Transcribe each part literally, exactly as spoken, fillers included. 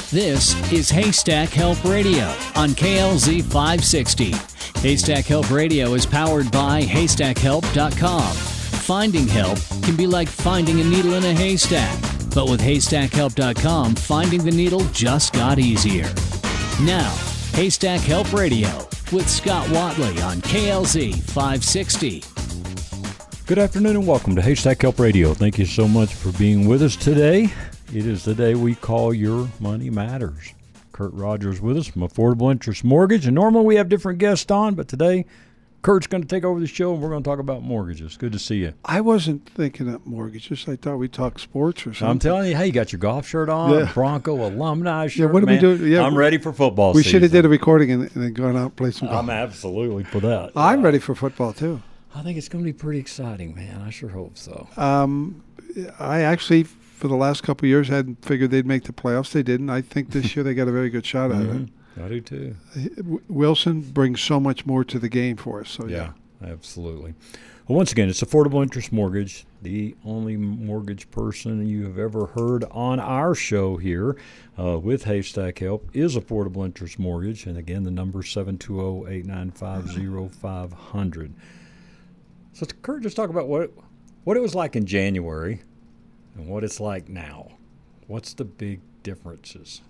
This is Haystack Help Radio on K L Z five sixty. Haystack Help Radio is powered by haystack help dot com. Finding help can be like finding a needle in a haystack, but with haystack help dot com, finding the needle just got easier. Now, Haystack Help Radio with Scott Watley on K L Z five sixty. Good afternoon and welcome to Haystack Help Radio. Thank you so much for being with us today. It is the day we call Your Money Matters. Kurt Rogers with us from Affordable Interest Mortgage. And normally we have different guests on, but today Kurt's going to take over the show and we're going to talk about mortgages. Good to see you. I wasn't thinking of mortgages. I thought we'd talk sports or something. I'm telling you, hey, you got your golf shirt on, Yeah. Bronco alumni shirt. Yeah, what are we man. doing? Yeah, I'm ready for football We season. should have did a recording and, and then gone out and played some golf. I'm absolutely for that. I'm ready for football, too. I think it's going to be pretty exciting, man. I sure hope so. Um, I actually, for the last couple of years, hadn't figured they'd make the playoffs. They didn't. I think this year they got a very good shot at Mhm. I do too. it. Wilson brings so much more to the game for us. So Yeah, absolutely. Well, once again, it's Affordable Interest Mortgage, the only mortgage person you have ever heard on our show here uh, with Haystack Help is Affordable Interest Mortgage. And again, the number is seven two zero, eight nine five, zero five zero zero. So, Kurt, just talk about what it, what it was like in January and what it's like now. What's the big differences?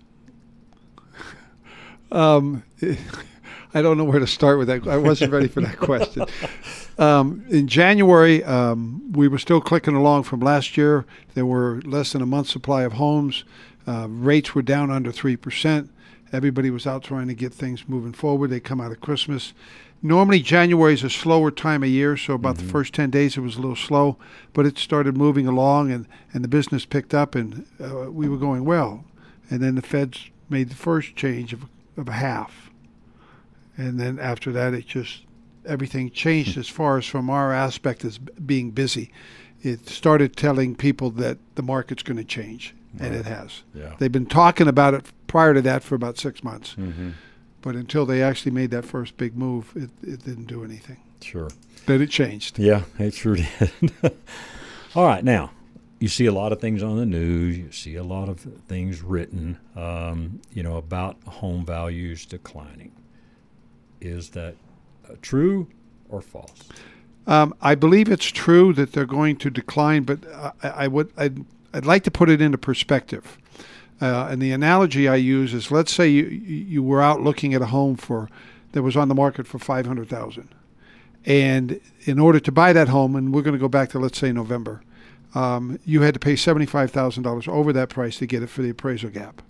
Um, I don't know where to start with that. I wasn't ready for that question. Um, in January, um, we were still clicking along from last year. There were less than a month's supply of homes. Uh, rates were down under three percent. Everybody was out trying to get things moving forward. They come out of Christmas. Normally, January is a slower time of year, so about Mm-hmm. the first ten days it was a little slow, but it started moving along, and, and the business picked up, and uh, we were going well. And then the Feds made the first change of, of a half. And then after that, it just, everything changed as far as from our aspect as b- being busy. It started telling people that the market's going to change, and it has. Yeah. They've been talking about it prior to that for about six months. Mm-hmm. But until they actually made that first big move, it, it didn't do anything. Sure. Then it changed. Yeah, it sure did. All right, now, you see a lot of things on the news. You see a lot of things written, um, you know, about home values declining. Is that uh, true or false? Um, I believe it's true that they're going to decline, but I, I would I'd, I'd like to put it into perspective. Uh, and the analogy I use is, let's say you you were out looking at a home for that was on the market for five hundred thousand dollars, and in order to buy that home, and we're going to go back to let's say November, um, you had to pay seventy-five thousand dollars over that price to get it for the appraisal gap.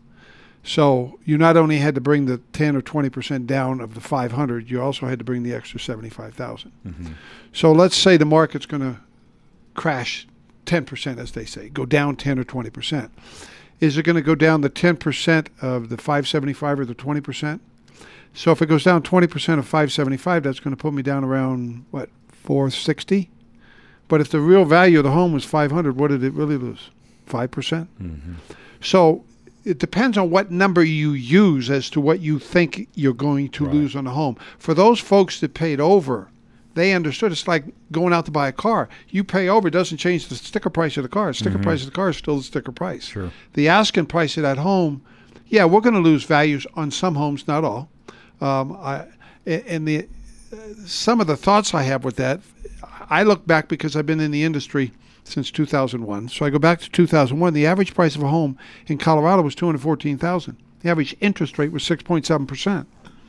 So you not only had to bring the ten or twenty percent down of the five hundred, you also had to bring the extra seventy-five thousand. Mm-hmm. So let's say the market's going to crash ten percent, as they say, go down ten or twenty percent. Is it going to go down the ten percent of the five seventy-five or the twenty percent? So if it goes down twenty percent of five seventy-five, that's going to put me down around, what, four sixty? But if the real value of the home was five hundred, what did it really lose? five percent? Mm-hmm. So it depends on what number you use as to what you think you're going to Right. lose on a home. For those folks that paid over, they understood. It's like going out to buy a car. You pay over, it doesn't change the sticker price of the car. The sticker Mhm. price of the car is still the sticker price. Sure. The asking price of that home, yeah, we're going to lose values on some homes, not all. Um, I, and the uh, some of the thoughts I have with that, I look back because I've been in the industry since two thousand one. So I go back to two thousand one. The average price of a home in Colorado was two hundred fourteen thousand dollars. The average interest rate was six point seven percent.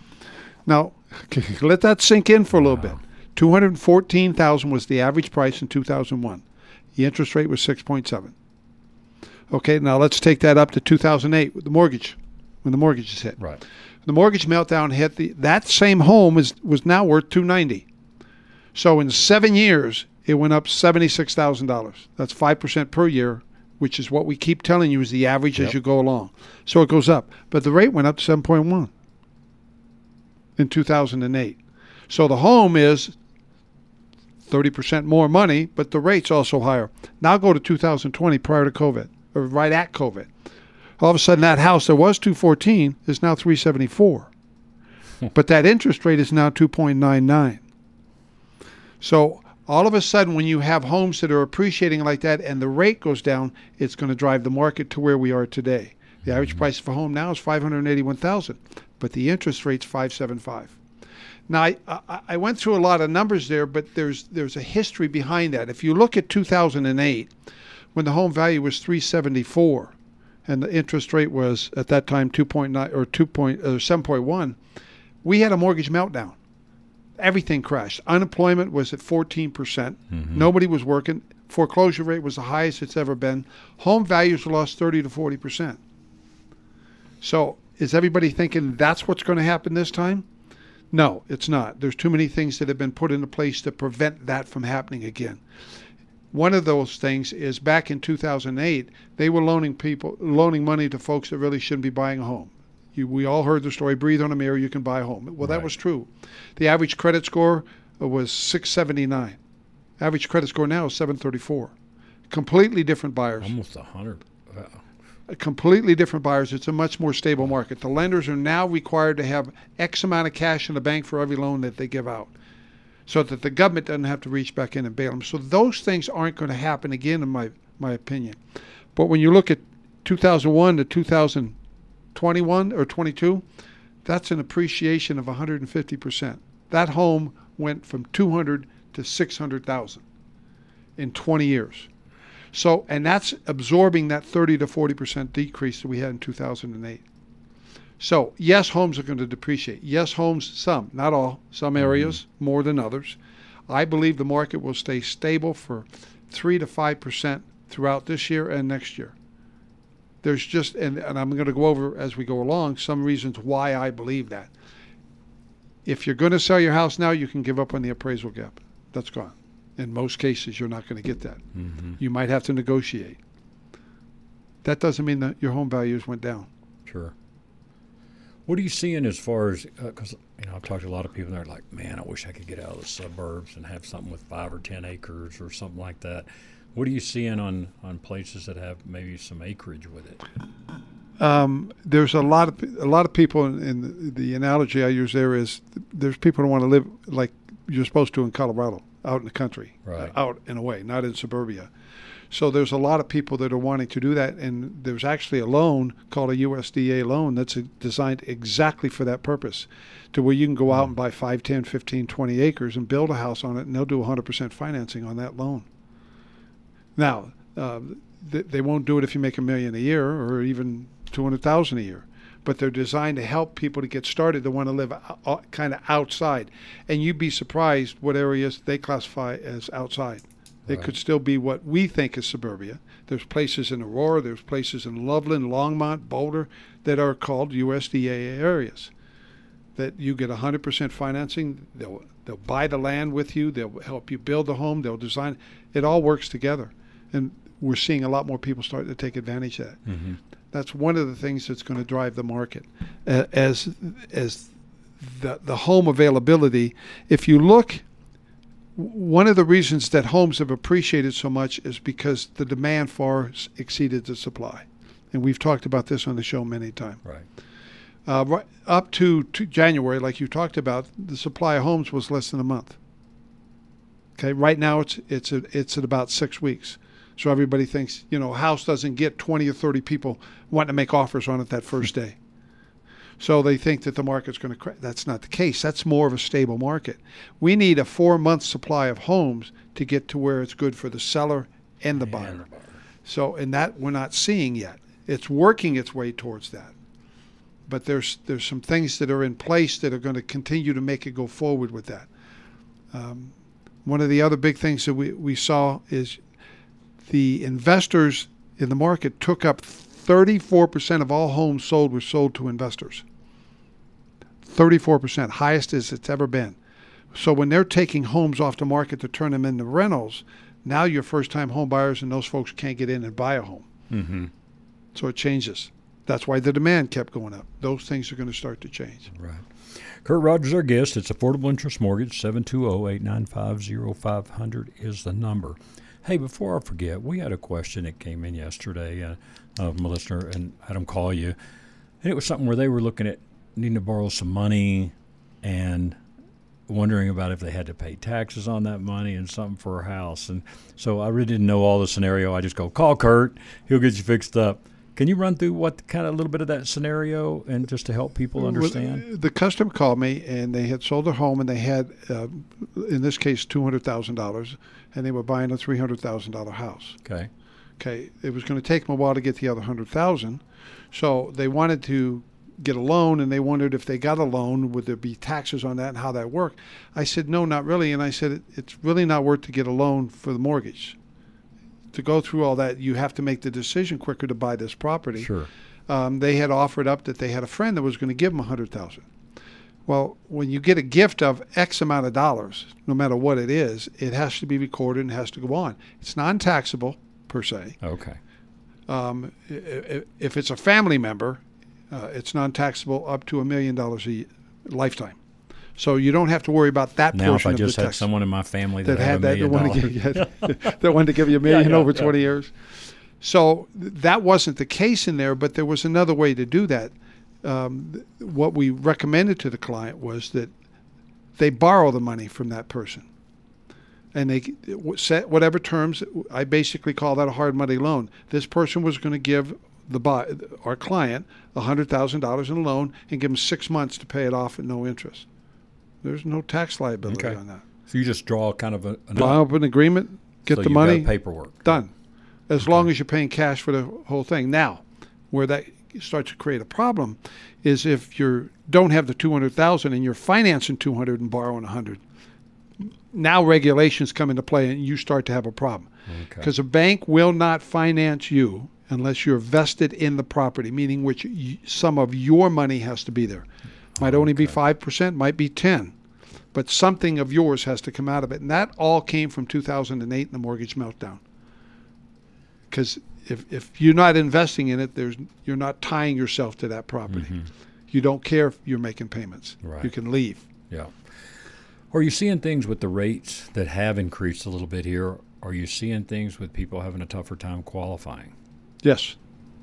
Now, let that sink in for a little bit. two hundred fourteen thousand dollars was the average price in two thousand one. The interest rate was six point seven. Okay, now let's take that up to two thousand eight with the mortgage, when the mortgage is hit. Right. The mortgage meltdown hit. The, that same home is was now worth two hundred ninety thousand dollars. So in seven years, it went up seventy-six thousand dollars. That's five percent per year, which is what we keep telling you is the average Yep. as you go along. So it goes up. But the rate went up to seven point one in two thousand eight. So the home is thirty percent more money, but the rate's also higher. Now go to two thousand twenty, prior to COVID, or right at COVID. All of a sudden, that house that was two fourteen is now three seventy-four. But that interest rate is now two point nine nine. So all of a sudden, when you have homes that are appreciating like that and the rate goes down, it's going to drive the market to where we are today. The average price of a home now is five hundred eighty-one thousand dollars, but the interest rate's five seventy-five. Now, I, I, I went through a lot of numbers there, but there's there's a history behind that. If you look at two thousand eight, when the home value was three seventy-four, and the interest rate was at that time two point nine or two point uh, seven point one, we had a mortgage meltdown. Everything crashed. Unemployment was at fourteen percent. Mm-hmm. Nobody was working. Foreclosure rate was the highest it's ever been. Home values lost thirty to forty percent. So is everybody thinking that's what's going to happen this time? No, it's not. There's too many things that have been put into place to prevent that from happening again. One of those things is back in two thousand eight, they were loaning people, loaning money to folks that really shouldn't be buying a home. You, we all heard the story, breathe on a mirror, you can buy a home. Well, that right. was true. The average credit score was six seventy-nine. Average credit score now is seven thirty-four. Completely different buyers. Almost one hundred. Wow. Completely different buyers. It's a much more stable market. The lenders are now required to have X amount of cash in the bank for every loan that they give out, so that the government doesn't have to reach back in and bail them. So those things aren't going to happen again, in my my opinion. But when you look at two thousand one to two thousand twenty-one or twenty-two, that's an appreciation of one hundred fifty percent. That home went from two hundred to six hundred thousand in twenty years. So, and that's absorbing that thirty to forty percent decrease that we had in two thousand eight. So, yes, homes are going to depreciate. Yes, homes, some, not all, some areas mm-hmm. more than others. I believe the market will stay stable for three to five percent throughout this year and next year. There's just, and, and I'm going to go over as we go along, some reasons why I believe that. If you're going to sell your house now, you can give up on the appraisal gap. That's gone. In most cases, you're not going to get that. Mm-hmm. You might have to negotiate. That doesn't mean that your home values went down. Sure. What are you seeing as far as, because uh, you know, I've talked to a lot of people and they're like, man, I wish I could get out of the suburbs and have something with five or ten acres or something like that. What are you seeing on, on places that have maybe some acreage with it? Um, there's a lot of a lot of people, and the, the analogy I use there is there's people who want to live like you're supposed to in Colorado, out in the country, right. uh, out in a way, not in suburbia. So there's a lot of people that are wanting to do that, and there's actually a loan called a U S D A loan that's designed exactly for that purpose, to where you can go out and buy five, ten, fifteen, twenty acres and build a house on it, and they'll do one hundred percent financing on that loan. Now, uh, th- they won't do it if you make a million a year or even two hundred thousand a year, but they're designed to help people to get started that want to live o- kind of outside. And you'd be surprised what areas they classify as outside. It right. could still be what we think is suburbia. There's places in Aurora, there's places in Loveland, Longmont, Boulder that are called U S D A areas, that you get one hundred percent financing. They'll they'll buy the land with you. They'll help you build the home. They'll design. It all works together. And we're seeing a lot more people starting to take advantage of that. Mm-hmm. That's one of the things that's going to drive the market. Uh, as as the the home availability, if you look, one of the reasons that homes have appreciated so much is because the demand far exceeded the supply. And we've talked about this on the show many times. Right. Uh, right up to, to January, like you talked about, the supply of homes was less than a month. Okay, right now it's it's a, it's at about six weeks. So everybody thinks, you know, a house doesn't get twenty or thirty people wanting to make offers on it that first day. So they think that the market's going to crash. That's not the case. That's more of a stable market. We need a four-month supply of homes to get to where it's good for the seller and the buyer. And the buyer. So, and that we're not seeing yet. It's working its way towards that. But there's there's some things that are in place that are going to continue to make it go forward with that. Um, one of the other big things that we, we saw is the investors in the market took up thirty-four percent of all homes sold were sold to investors. thirty-four percent, highest as it's ever been. So when they're taking homes off the market to turn them into rentals, now your first-time home buyers and those folks can't get in and buy a home. Mm-hmm. So it changes. That's why the demand kept going up. Those things are going to start to change. Right. Kurt Rogers, our guest. It's Affordable Interest Mortgage. seven two zero, eight nine five, zero five zero zero is the number. Hey, before I forget, we had a question that came in yesterday uh, from a listener, and I had them call you. And it was something where they were looking at needing to borrow some money and wondering about if they had to pay taxes on that money and something for a house. And so I really didn't know all the scenario. I just go, call Kurt. He'll get you fixed up. Can you run through what kind of a little bit of that scenario and just to help people understand? Well, the customer called me, and they had sold their home, and they had, uh, in this case, two hundred thousand dollars, and they were buying a three hundred thousand dollars house. Okay. Okay. It was going to take them a while to get the other one hundred thousand dollars, so they wanted to get a loan, and they wondered if they got a loan, would there be taxes on that and how that worked. I said, no, not really, and I said, it, it's really not worth to get a loan for the mortgage. To go through all that, you have to make the decision quicker to buy this property. Sure. Um, they had offered up that they had a friend that was going to give them one hundred thousand dollars. Well, when you get a gift of X amount of dollars, no matter what it is, it has to be recorded and has to go on. It's non-taxable per se. Okay. Um, if it's a family member, uh, it's non-taxable up to a million dollars a lifetime. So you don't have to worry about that now, portion if I of the just had tax. someone in my family that, that had, had a that, million that wanted, dollars. to give, that wanted to give you a million Yeah, yeah, over yeah. twenty years. So th- that wasn't the case in there, but there was another way to do that. Um, th- what we recommended to the client was that they borrow the money from that person. And they w- set whatever terms. I basically call that a hard money loan. This person was going to give the buy, our client one hundred thousand dollars in a loan and give them six months to pay it off at no interest. There's no tax liability Okay. on that. So you just draw kind of a, an Draw up an agreement, get so the you've money, got paperwork. done. As long as you're paying cash for the whole thing. Now, where that starts to create a problem is if you don't have the two hundred thousand dollars and you're financing two hundred and borrowing one hundred. Now regulations come into play and you start to have a problem. Because Okay. a bank will not finance you unless you're vested in the property, meaning which y- some of your money has to be there. Might only be Okay. five percent, might be ten, but something of yours has to come out of it. And that all came from two thousand eight and the mortgage meltdown. Because if, if you're not investing in it, there's you're not tying yourself to that property. Mhm. You don't care if you're making payments. Right. You can leave. Yeah. Are you seeing things with the rates that have increased a little bit here? Are you seeing things with people having a tougher time qualifying? Yes.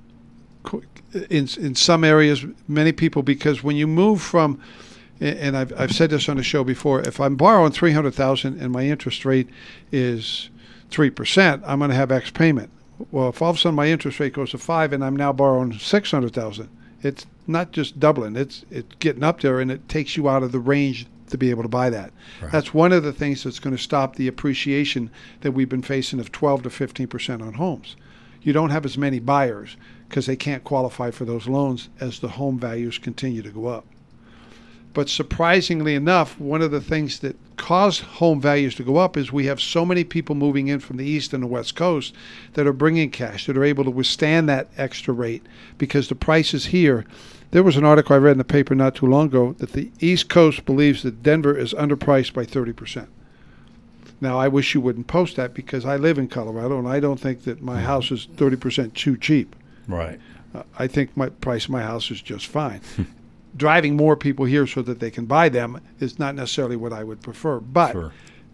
Qu- In in some areas, many people, because when you move from, and I've I've said this on the show before, if I'm borrowing three hundred thousand and my interest rate is three percent, I'm going to have X payment. Well, if all of a sudden my interest rate goes to five and I'm now borrowing six hundred thousand, it's not just doubling; it's it's getting up there, and it takes you out of the range to be able to buy that. Right. That's one of the things that's going to stop the appreciation that we've been facing of twelve to fifteen percent on homes. You don't have as many buyers because they can't qualify for those loans as the home values continue to go up. But surprisingly enough, one of the things that caused home values to go up is we have so many people moving in from the east and the west coast that are bringing cash, that are able to withstand that extra rate because the prices here. There was an article I read in the paper not too long ago that the East Coast believes that Denver is underpriced by thirty percent. Now, I wish you wouldn't post that because I live in Colorado and I don't think that my house is thirty percent too cheap. Right. Uh, I think my price of my house is just fine. Driving more people here so that they can buy them is not necessarily what I would prefer. But Sure.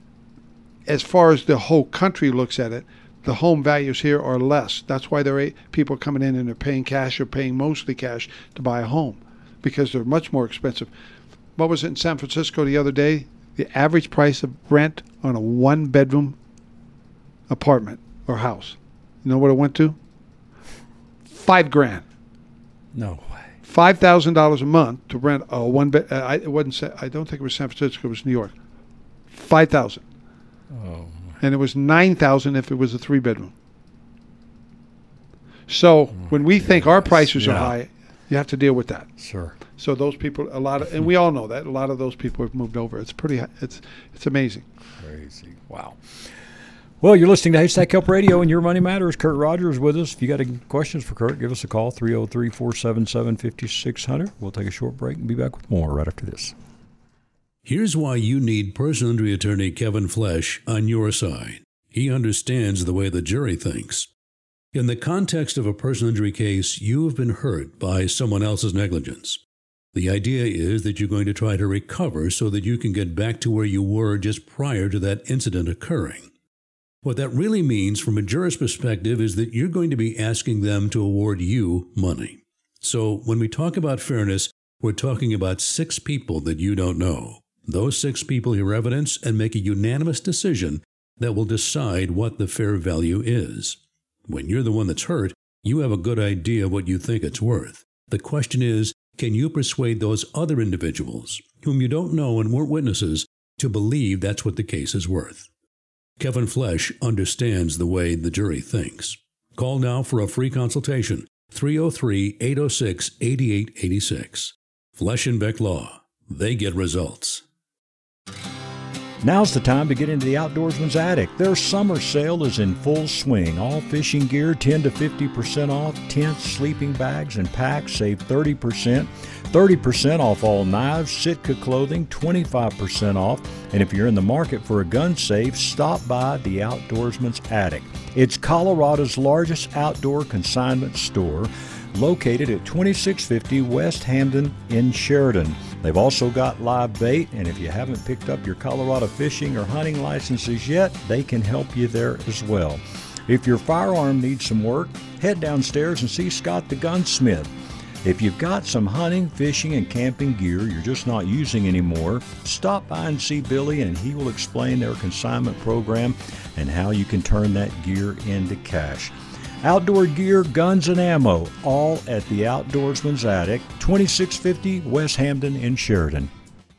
as far as the whole country looks at it, the home values here are less. That's why there are people coming in and they're paying cash or paying mostly cash to buy a home because they're much more expensive. What was it in San Francisco the other day? The average price of rent on a one-bedroom apartment or house. You know what it went to? Five grand. No way. Five thousand dollars a month to rent a one bed. Uh, I it wasn't. Sa- I don't think it was San Francisco. It was New York. Five thousand, Oh. and it was nine thousand if it was a three bedroom. So when we think our Yes. prices are Yeah. high, you have to deal with that. Sure. So those people, a lot of, and we all know that a lot of those people have moved over. It's pretty. hi- It's it's amazing. Crazy. Wow. Well, you're listening to Haystack Help Radio and Your Money Matters. Kurt Rogers with us. If you got any questions for Kurt, give us a call, three oh three, four seven seven, five six zero zero. We'll take a short break and be back with more right after this. Here's why you need personal injury attorney Kevin Flesh on your side. He understands the way the jury thinks. In the context of a personal injury case, you have been hurt by someone else's negligence. The idea is that you're going to try to recover so that you can get back to where you were just prior to that incident occurring. What that really means from a juror's perspective is that you're going to be asking them to award you money. So when we talk about fairness, we're talking about six people that you don't know. Those six people hear evidence and make a unanimous decision that will decide what the fair value is. When you're the one that's hurt, You have a good idea what you think it's worth. The question is, can you persuade those other individuals, whom you don't know and weren't witnesses, to believe that's what the case is worth? Kevin Flesh understands the way the jury thinks. Call now for a free consultation, three oh three, eight oh six, eight eight eight six. Flesh and Beck Law. They get results. Now's the time to get into the Outdoorsman's Attic. Their summer sale is in full swing. All fishing gear ten to fifty percent off. Tents, sleeping bags, and packs save thirty percent. thirty percent off all knives. Sitka clothing, twenty-five percent off. And if you're in the market for a gun safe, stop by the Outdoorsman's Attic. It's Colorado's largest outdoor consignment store, located at twenty-six fifty West Hamden in Sheridan. They've also got live bait, and if you haven't picked up your Colorado fishing or hunting licenses yet, they can help you there as well. If your firearm needs some work, head downstairs and see Scott the gunsmith. If you've got some hunting, fishing, and camping gear you're just not using anymore, stop by and see Billy, and he will explain their consignment program and how you can turn that gear into cash. Outdoor gear, guns, and ammo, all at the Outdoorsman's Attic, twenty-six fifty West Hamden in Sheridan.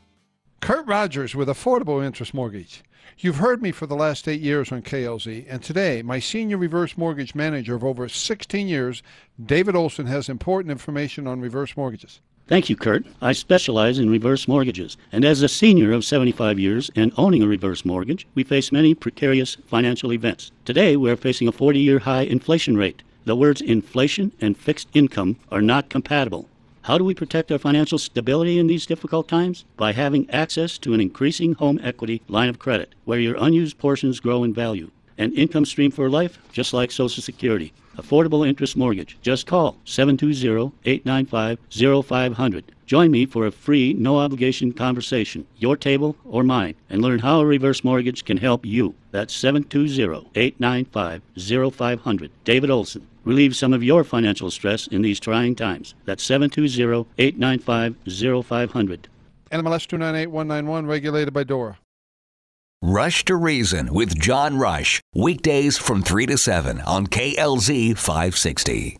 Kurt Rogers with Affordable Interest Mortgage. You've heard me for the last eight years on K L Z, and today my senior reverse mortgage manager of over sixteen years, David Olson, has important information on reverse mortgages. Thank you, Kurt. I specialize in reverse mortgages, and as a senior of seventy-five years and owning a reverse mortgage, we face many precarious financial events. Today, we're facing a forty-year high inflation rate. The words inflation and fixed income are not compatible. How do we protect our financial stability in these difficult times? By having access to an increasing home equity line of credit, where your unused portions grow in value. An income stream for life, just like Social Security. Affordable Interest Mortgage. Just call seven two zero, eight nine five, zero five zero zero. Join me for a free, no-obligation conversation, your table or mine, and learn how a reverse mortgage can help you. That's seven two zero, eight nine five, zero five zero zero. David Olson. Relieve some of your financial stress in these trying times. That's seven two zero, eight nine five, zero five zero zero. N M L S two nine eight one nine one, regulated by DORA. Rush to Reason with John Rush, weekdays from three to seven on K L Z five sixty.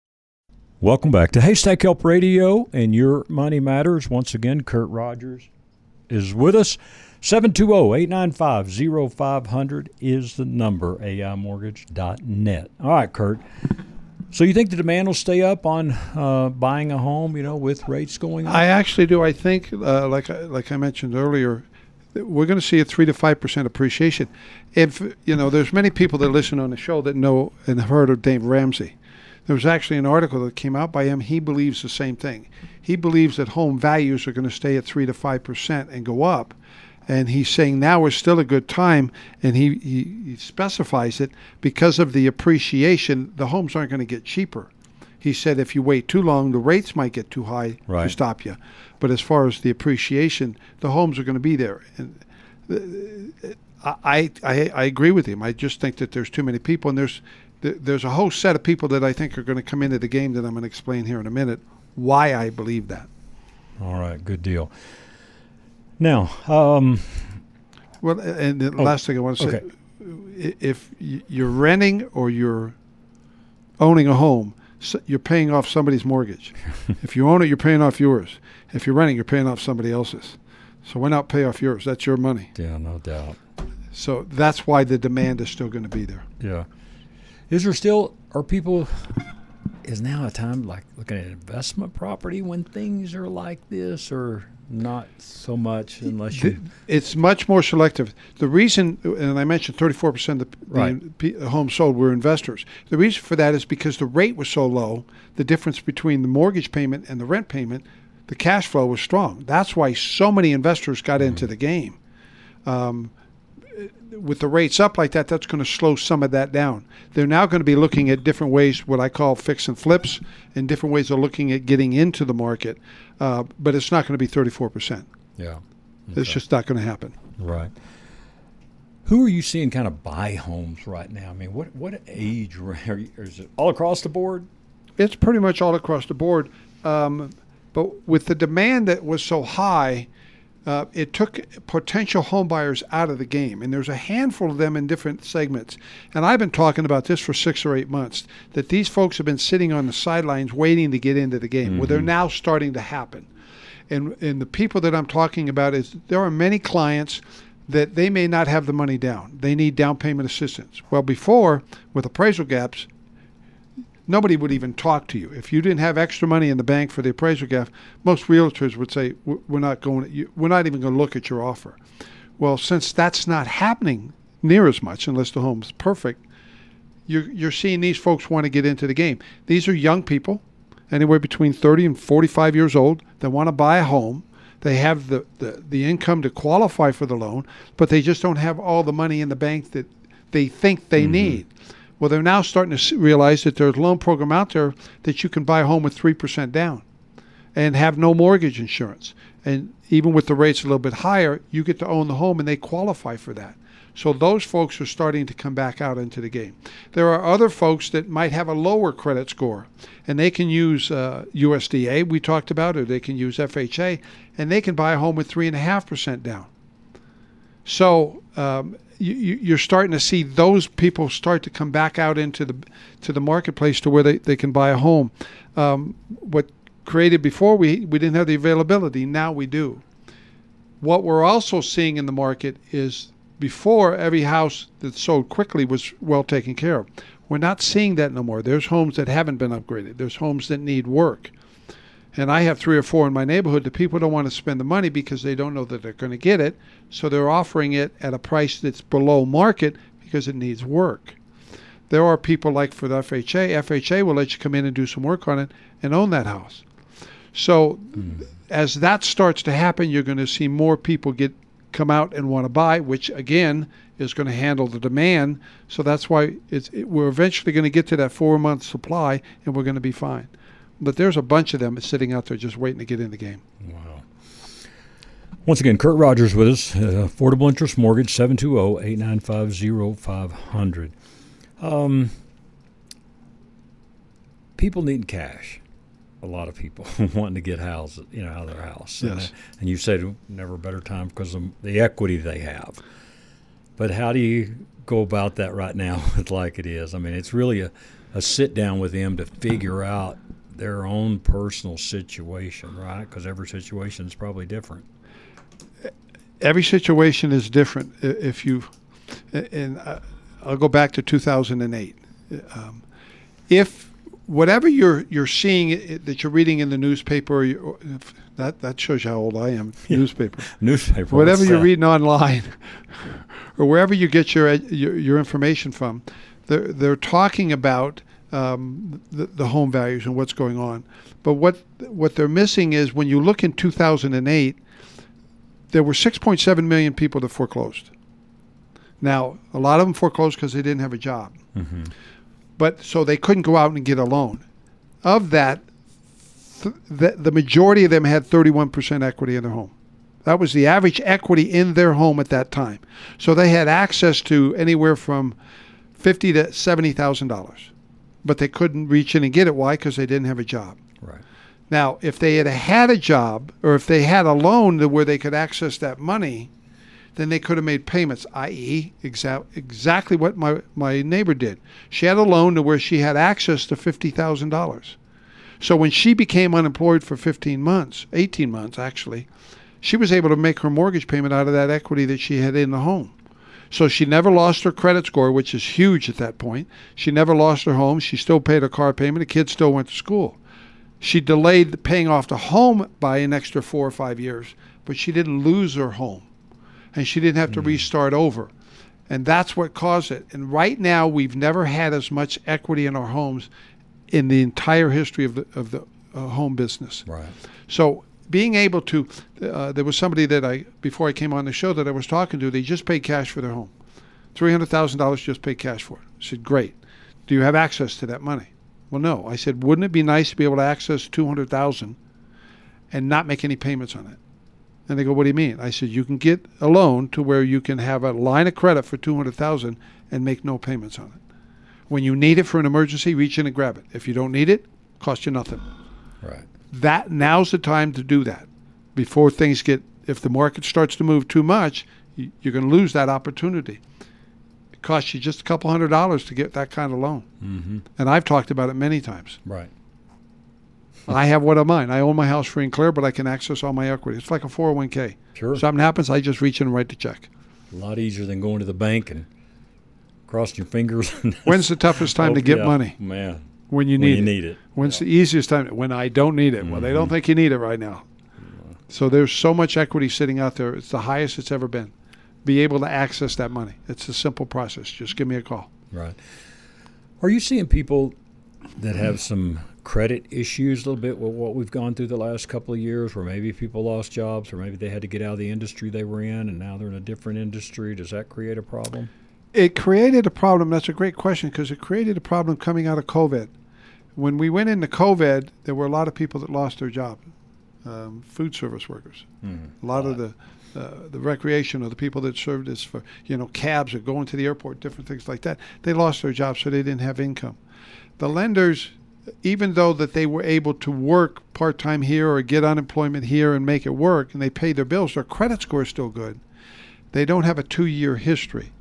Welcome back to Haystack Help Radio and Your Money Matters. Once again, Kurt Rogers is with us. seven two zero, eight nine five, zero five zero zero is the number, A I mortgage dot net. All right, Kurt. So you think the demand will stay up on uh, buying a home, you know, with rates going up? I actually do. I think, uh, like, I, like I mentioned earlier, we're going to see a three to five percent appreciation. If you know, there's many people that listen on the show that know and have heard of Dave Ramsey. There was actually an article that came out by him. He believes the same thing. He believes that home values are going to stay at three to five percent and go up. And he's saying now is still a good time, and he, he, he specifies it because of the appreciation. The homes aren't going to get cheaper. He said if you wait too long, the rates might get too high right. to stop you. But as far as the appreciation, the homes are going to be there. And I, I I agree with him. I just think that there's too many people, and there's there's a whole set of people that I think are going to come into the game that I'm going to explain here in a minute why I believe that. All right, good deal. Now, um, well, and the oh, last thing I want to say, okay. if you're renting or you're owning a home, you're paying off somebody's mortgage. If you own it, you're paying off yours. If you're renting, you're paying off somebody else's. So why not pay off yours? That's your money. Yeah, no doubt. So that's why the demand is still going to be there. Yeah. Is there still, are people, is now a time like looking at investment property when things are like this, or not so much unless you... It's much more selective. The reason, and I mentioned thirty-four percent of the, right. the homes sold were investors. The reason for that is because the rate was so low, the difference between the mortgage payment and the rent payment, the cash flow was strong. That's why so many investors got mm-hmm. into the game. Um, with the rates up like that, that's going to slow some of that down. They're now going to be looking at different ways, what I call fix and flips, and different ways of looking at getting into the market. Uh, but it's not going to be thirty-four percent. Yeah. Okay. It's just not going to happen. Right. Who are you seeing kind of buy homes right now? I mean, what what age are you, is it all across the board? It's pretty much all across the board. Um, but with the demand that was so high, uh, it took potential home buyers out of the game. And there's a handful of them in different segments. And I've been talking about this for six or eight months, that these folks have been sitting on the sidelines waiting to get into the game. Mm-hmm. Well, they're now starting to happen. And, and the people that I'm talking about is there are many clients that they may not have the money down. They need down payment assistance. Well, before, with appraisal gaps, nobody would even talk to you. If you didn't have extra money in the bank for the appraisal gap, most realtors would say, we're not going, we're not even going to look at your offer. Well, since that's not happening near as much, unless the home's perfect, you're, you're seeing these folks want to get into the game. These are young people, anywhere between thirty and forty-five years old, that want to buy a home. They have the, the, the income to qualify for the loan, but they just don't have all the money in the bank that they think they mm-hmm. need. Well, they're now starting to realize that there's a loan program out there that you can buy a home with three percent down and have no mortgage insurance. And even with the rates a little bit higher, you get to own the home and they qualify for that. So those folks are starting to come back out into the game. There are other folks that might have a lower credit score, and they can use uh, U S D A, we talked about, or they can use F H A, and they can buy a home with three point five percent down. So um, you, you're starting to see those people start to come back out into the to the marketplace to where they, they can buy a home. Um, what created before, we, we didn't have the availability. Now we do. What we're also seeing in the market is before, every house that sold quickly was well taken care of. We're not seeing that no more. There's homes that haven't been upgraded. There's homes that need work. And I have three or four in my neighborhood that people don't want to spend the money because they don't know that they're going to get it. So they're offering it at a price that's below market because it needs work. There are people like for the F H A, F H A will let you come in and do some work on it and own that house. So mm. as that starts to happen, you're going to see more people get come out and want to buy, which again is going to handle the demand. So that's why it's, it, we're eventually going to get to that four-month supply, and we're going to be fine. But there's a bunch of them sitting out there just waiting to get in the game. Wow. Once again, Kurt Rogers with us, uh, Affordable Interest Mortgage, seven two zero, eight nine five, zero five zero zero. Um, people need cash. A lot of people wanting to get houses, you know, out of their house. Yes. And, uh, and you said never a better time because of the equity they have. But how do you go about that right now with like it is? I mean, it's really a, a sit down with them to figure out their own personal situation, right? Because every situation is probably different. Every situation is different. If you, and I'll go back to two thousand eight. Um, if Whatever you're you're seeing that you're reading in the newspaper, or that that shows you how old I am. Yeah. Newspaper, newspaper. Whatever you're that? reading online, or wherever you get your your, your information from, they're they're talking about um, the, the home values and what's going on. But what what they're missing is when you look in two thousand eight, there were six point seven million people that foreclosed. Now, a lot of them foreclosed because they didn't have a job. Mm-hmm. But so they couldn't go out and get a loan. Of that, th- the, the majority of them had thirty-one percent equity in their home. That was the average equity in their home at that time. So they had access to anywhere from fifty thousand to seventy thousand dollars. But they couldn't reach in and get it. Why? Because they didn't have a job. Right. Now, if they had had a job, or if they had a loan to where they could access that money, then they could have made payments, that is exa- exactly what my, my neighbor did. She had a loan to where she had access to fifty thousand dollars. So when she became unemployed for fifteen months, eighteen months actually, she was able to make her mortgage payment out of that equity that she had in the home. So she never lost her credit score, which is huge at that point. She never lost her home. She still paid her car payment. The kids still went to school. She delayed paying off the home by an extra four or five years, but she didn't lose her home. And she didn't have to restart over. And that's what caused it. And right now, we've never had as much equity in our homes in the entire history of the of the uh, home business. Right. So being able to, uh, there was somebody that I, before I came on the show that I was talking to, they just paid cash for their home. three hundred thousand dollars just paid cash for it. I said, great. Do you have access to that money? Well, no. I said, wouldn't it be nice to be able to access two hundred thousand dollars and not make any payments on it? And they go, what do you mean? I said, you can get a loan to where you can have a line of credit for two hundred thousand dollars and make no payments on it. When you need it for an emergency, reach in and grab it. If you don't need it, cost you nothing. Right. That now's the time to do that before things get if the market starts to move too much, you, you're going to lose that opportunity. It costs you just a couple hundred dollars to get that kind of loan. Mm-hmm. And I've talked about it many times. Right. I have one of mine. I own my house free and clear, but I can access all my equity. It's like a four oh one k. Sure. Something happens, I just reach in and write the check. A lot easier than going to the bank and crossing your fingers. When's the toughest time oh, to get yeah, money? Man. When you When need you it. need it. When's Yeah. the easiest time? When I don't need it. Mm-hmm. Well, they don't think you need it right now. So there's so much equity sitting out there. It's the highest it's ever been. Be able to access that money. It's a simple process. Just give me a call. Right. Are you seeing people that have some credit issues a little bit with what we've gone through the last couple of years, where maybe people lost jobs or maybe they had to get out of the industry they were in and now they're in a different industry? Does that create a problem? It created a problem. That's a great question, because it created a problem coming out of COVID. When we went into COVID, there were a lot of people that lost their job. Um, food service workers. Mm-hmm. A lot of the uh, the recreation or the people that served as for, you know, cabs or going to the airport, different things like that. They lost their jobs, so they didn't have income. The lenders, even though that they were able to work part-time here or get unemployment here and make it work, and they pay their bills, their credit score is still good. They don't have a two-year history.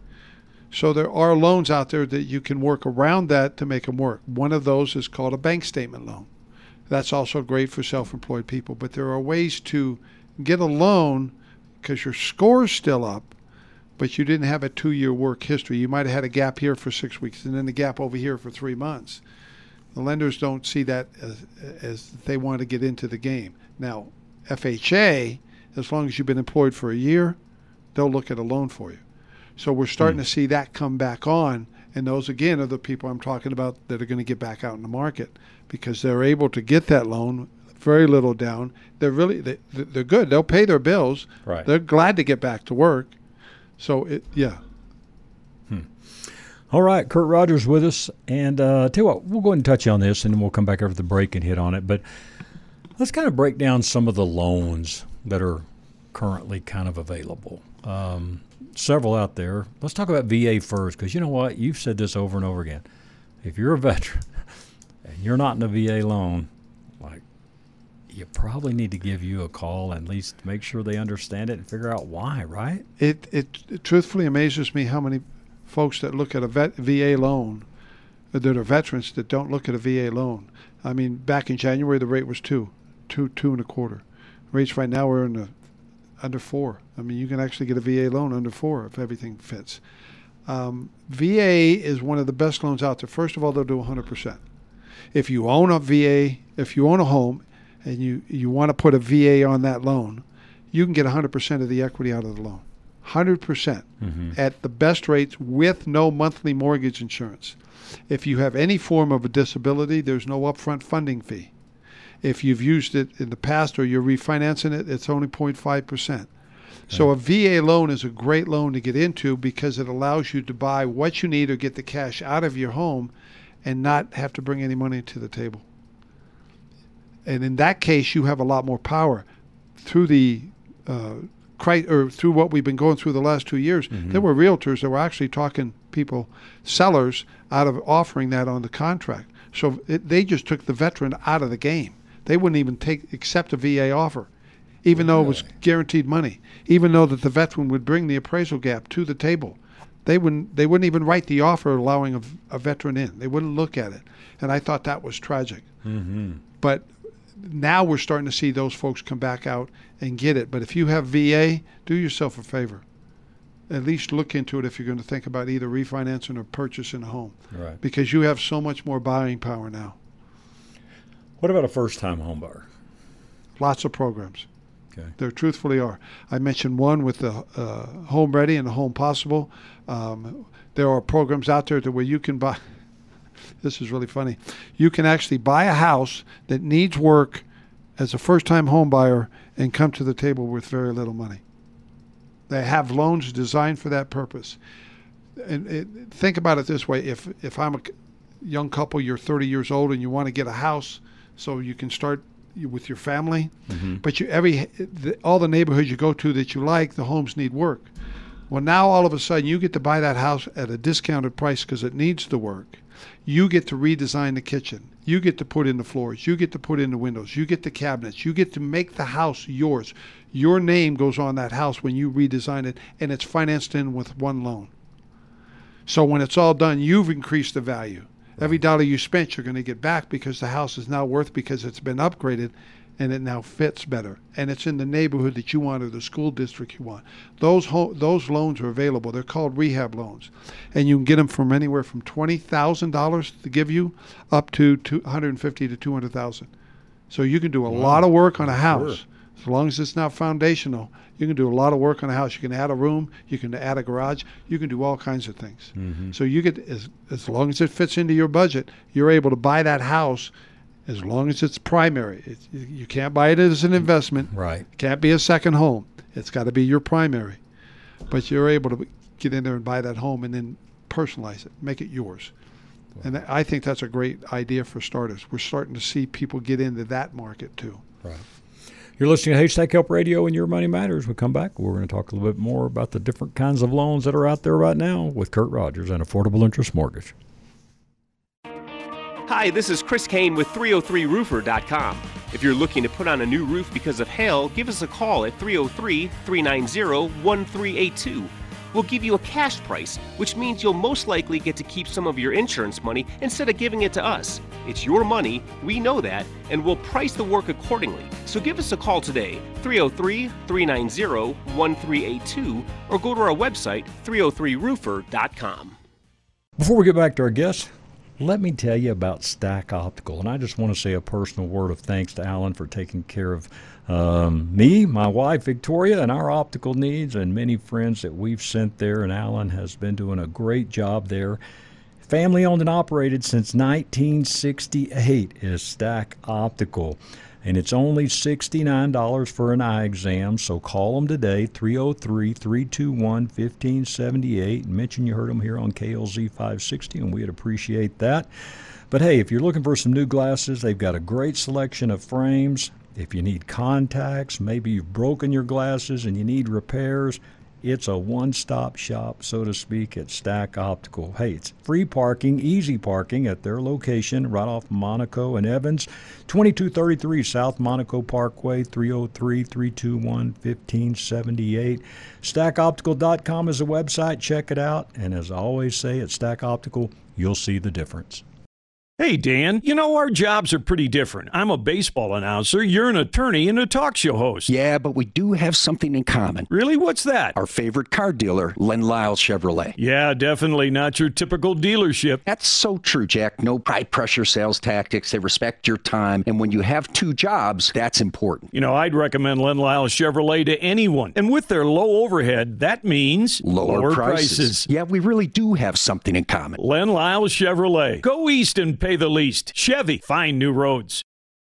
So there are loans out there that you can work around that to make them work. One of those is called a bank statement loan. That's also great for self-employed people. But there are ways to get a loan because your score's still up, but you didn't have a two-year work history. You might have had a gap here for six weeks and then a gap over here for three months. The lenders don't see that as, as they want to get into the game. Now, F H A, as long as you've been employed for a year, they'll look at a loan for you. So we're starting mm. to see that come back on, and those, again, are the people I'm talking about that are going to get back out in the market because they're able to get that loan, very little down. They're really they, they're good. They'll pay their bills. Right. They're glad to get back to work. So, it, yeah. Hmm. All right, Kurt Rogers with us. And uh, tell you what, we'll go ahead and touch on this, and then we'll come back over the break and hit on it. But let's kind of break down some of the loans that are currently kind of available. Um, several out there. Let's talk about V A first, because you know what? You've said this over and over again. If you're a veteran and you're not in a V A loan, like, you probably need to give you a call and at least make sure they understand it and figure out why, right? It, it, it truthfully amazes me how many folks that look at a vet, V A loan, that are veterans, that don't look at a V A loan. I mean, back in January, the rate was two, two, two and a quarter. Rates right now are in the under four. I mean, you can actually get a V A loan under four if everything fits. Um, V A is one of the best loans out there. First of all, they'll do one hundred percent. If you own a V A, if you own a home and you, you want to put a V A on that loan, you can get one hundred percent of the equity out of the loan. one hundred percent mm-hmm. at the best rates with no monthly mortgage insurance. If you have any form of a disability, there's no upfront funding fee. If you've used it in the past or you're refinancing it, it's only zero point five percent. So a V A loan is a great loan to get into because it allows you to buy what you need or get the cash out of your home and not have to bring any money to the table. And in that case, you have a lot more power. Through the uh, cri- or through what we've been going through the last two years, mm-hmm. there were realtors that were actually talking people, sellers, out of offering that on the contract. So it, they just took the veteran out of the game. They wouldn't even take accept a V A offer, even really? though it was guaranteed money, even though that the veteran would bring the appraisal gap to the table. They wouldn't they wouldn't even write the offer allowing a, a veteran in. They wouldn't look at it. And I thought that was tragic. Mm-hmm. But now we're starting to see those folks come back out and get it. But if you have V A, do yourself a favor. At least look into it if you're going to think about either refinancing or purchasing a home. Right. Because you have so much more buying power now. What about a first-time home buyer? Lots of programs. Okay. There truthfully are. I mentioned one with the uh, Home Ready and the Home Possible. Um, there are programs out there to where you can buy. This is really funny. You can actually buy a house that needs work as a first-time home buyer and come to the table with very little money. They have loans designed for that purpose. And it, think about it this way. If if I'm a young couple, you're thirty years old, and you want to get a house so you can start with your family, mm-hmm. but you every the, all the neighborhoods you go to that you like, the homes need work. Well, now all of a sudden you get to buy that house at a discounted price because it needs the work. You get to redesign the kitchen. You get to put in the floors. You get to put in the windows. You get the cabinets. You get to make the house yours. Your name goes on that house when you redesign it, and it's financed in with one loan. So when it's all done, you've increased the value. Every dollar you spent, you're going to get back because the house is now worth because it's been upgraded and it now fits better. And it's in the neighborhood that you want or the school district you want. Those ho- those loans are available. They're called rehab loans. And you can get them from anywhere from twenty thousand dollars to give you up to two hundred fifty thousand dollars to two hundred thousand dollars. So you can do a wow. lot of work on a house. Sure. As long as it's not foundational, you can do a lot of work on a house. You can add a room. You can add a garage. You can do all kinds of things. Mm-hmm. So you get, as, as long as it fits into your budget, you're able to buy that house as long as it's primary. It's, you can't buy it as an investment. Right. It can't be a second home. It's got to be your primary. But you're able to get in there and buy that home and then personalize it, make it yours. Wow. And I think that's a great idea for starters. We're starting to see people get into that market too. Right. You're listening to Haystack Help Radio and Your Money Matters. When we come back, we're going to talk a little bit more about the different kinds of loans that are out there right now with Kurt Rogers and Affordable Interest Mortgage. Hi, this is Chris Kane with three oh three roofer dot com. If you're looking to put on a new roof because of hail, give us a call at three oh three, three nine zero, one three eight two. We'll give you a cash price, which means you'll most likely get to keep some of your insurance money instead of giving it to us. It's your money, we know that, and we'll price the work accordingly. So give us a call today, three oh three, three nine zero, one three eight two, or go to our website, three oh three roofer dot com. Before we get back to our guests, let me tell you about Stack Optical. And I just want to say a personal word of thanks to Alan for taking care of um, me, my wife, Victoria, and our optical needs, and many friends that we've sent there. And Alan has been doing a great job there. Family owned and operated since nineteen sixty-eight is Stack Optical. And it's only sixty-nine dollars for an eye exam, so call them today, three oh three, three two one, one five seven eight, and mention you heard them here on K L Z five sixty, and we'd appreciate that. But hey, if you're looking for some new glasses, they've got a great selection of frames. If you need contacts, maybe you've broken your glasses and you need repairs, it's a one-stop shop, so to speak, at Stack Optical. Hey, it's free parking, easy parking at their location right off Monaco and Evans, twenty-two thirty-three South Monaco Parkway, three oh three, three two one, one five seven eight. stack optical dot com is the website. Check it out. And as I always say, at Stack Optical, you'll see the difference. Hey, Dan, you know, our jobs are pretty different. I'm a baseball announcer. You're an attorney and a talk show host. Yeah, but we do have something in common. Really? What's that? Our favorite car dealer, Len Lyle Chevrolet. Yeah, definitely not your typical dealership. That's so true, Jack. No high-pressure sales tactics. They respect your time. And when you have two jobs, that's important. You know, I'd recommend Len Lyle Chevrolet to anyone. And with their low overhead, that means lower, lower prices. prices. Yeah, we really do have something in common. Len Lyle Chevrolet. Go east and pay the least. Chevy, find new roads.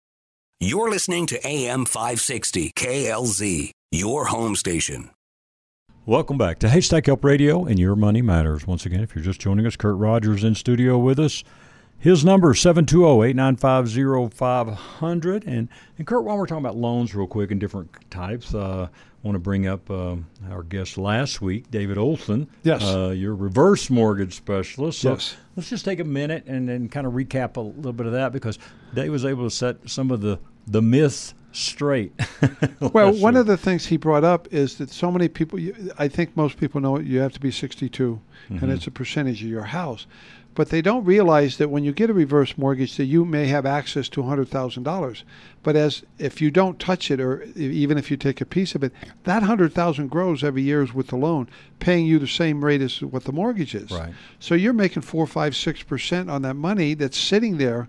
You're listening to A M five sixty K L Z, your home station. Welcome back to Haystack Help Radio and Your Money Matters. Once again, if you're just joining us, Kurt Rogers in studio with us. His number is seven two zero, eight nine five, zero five zero zero. And, and Kurt, while we're talking about loans real quick and different types, uh, I want to bring up uh, our guest last week, David Olson. Yes. Uh, your reverse mortgage specialist. So yes. Let's just take a minute and then kind of recap a little bit of that, because Dave was able to set some of the, the myths straight. Well, one week. of the things he brought up is that so many people, I think most people know you have to be sixty-two, mm-hmm. and it's a percentage of your house. But they don't realize that when you get a reverse mortgage, that you may have access to one hundred thousand dollars. But as if you don't touch it, or even if you take a piece of it, that one hundred thousand dollars grows every year with the loan, paying you the same rate as what the mortgage is. Right. So you're making four, five, six percent on that money that's sitting there.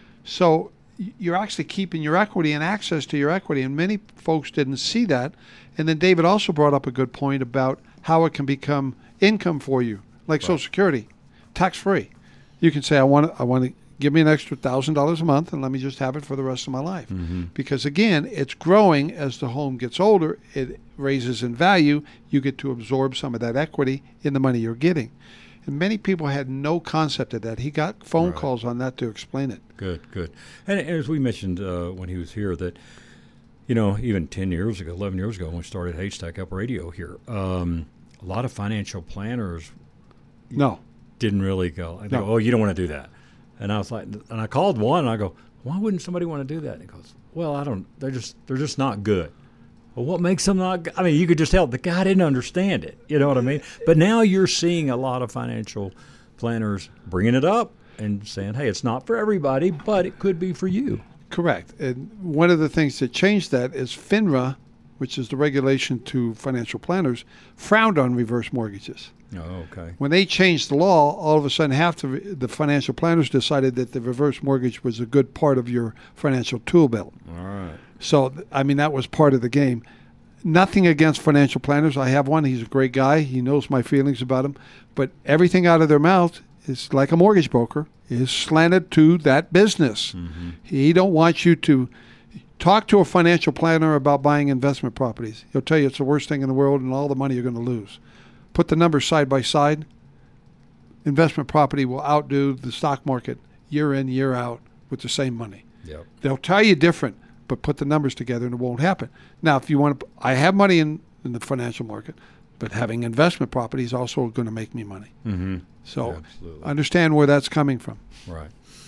So you're actually keeping your equity and access to your equity. And many folks didn't see that. And then David also brought up a good point about how it can become income for you, like right. Social Security, tax-free. You can say, I want to, I want to give me an extra one thousand dollars a month and let me just have it for the rest of my life. Mm-hmm. Because, again, it's growing as the home gets older. It raises in value. You get to absorb some of that equity in the money you're getting. And many people had no concept of that. He got phone right. calls on that to explain it. Good, good. And, and as we mentioned uh, when he was here, that, you know, even ten years ago, eleven years ago when we started Haystack Help Radio here, um, a lot of financial planners no didn't really go, no. oh, you don't want to do that. And I was like, and I called one, and I go, why wouldn't somebody want to do that? And he goes, well, I don't. They're just they're just not good. Well, what makes them not good? I mean, you could just tell the guy didn't understand it. You know what I mean? But now you're seeing a lot of financial planners bringing it up and saying, hey, it's not for everybody, but it could be for you. Correct. And one of the things that changed that is FINRA, which is the regulation to financial planners, frowned on reverse mortgages. Oh, okay. When they changed the law, all of a sudden half the, the financial planners decided that the reverse mortgage was a good part of your financial tool belt. All right. So, I mean, that was part of the game. Nothing against financial planners. I have one. He's a great guy. He knows my feelings about him. But everything out of their mouth is like a mortgage broker, is slanted to that business. Mm-hmm. He don't want you to talk to a financial planner about buying investment properties. He'll tell you it's the worst thing in the world and all the money you're going to lose. Put the numbers side by side. Investment property will outdo the stock market year in, year out with the same money. Yep. They'll tell you different, but put the numbers together and it won't happen. Now, if you want to, I have money in, in the financial market, but having investment property is also going to make me money. Mm-hmm. So Absolutely. Understand where that's coming from. Right.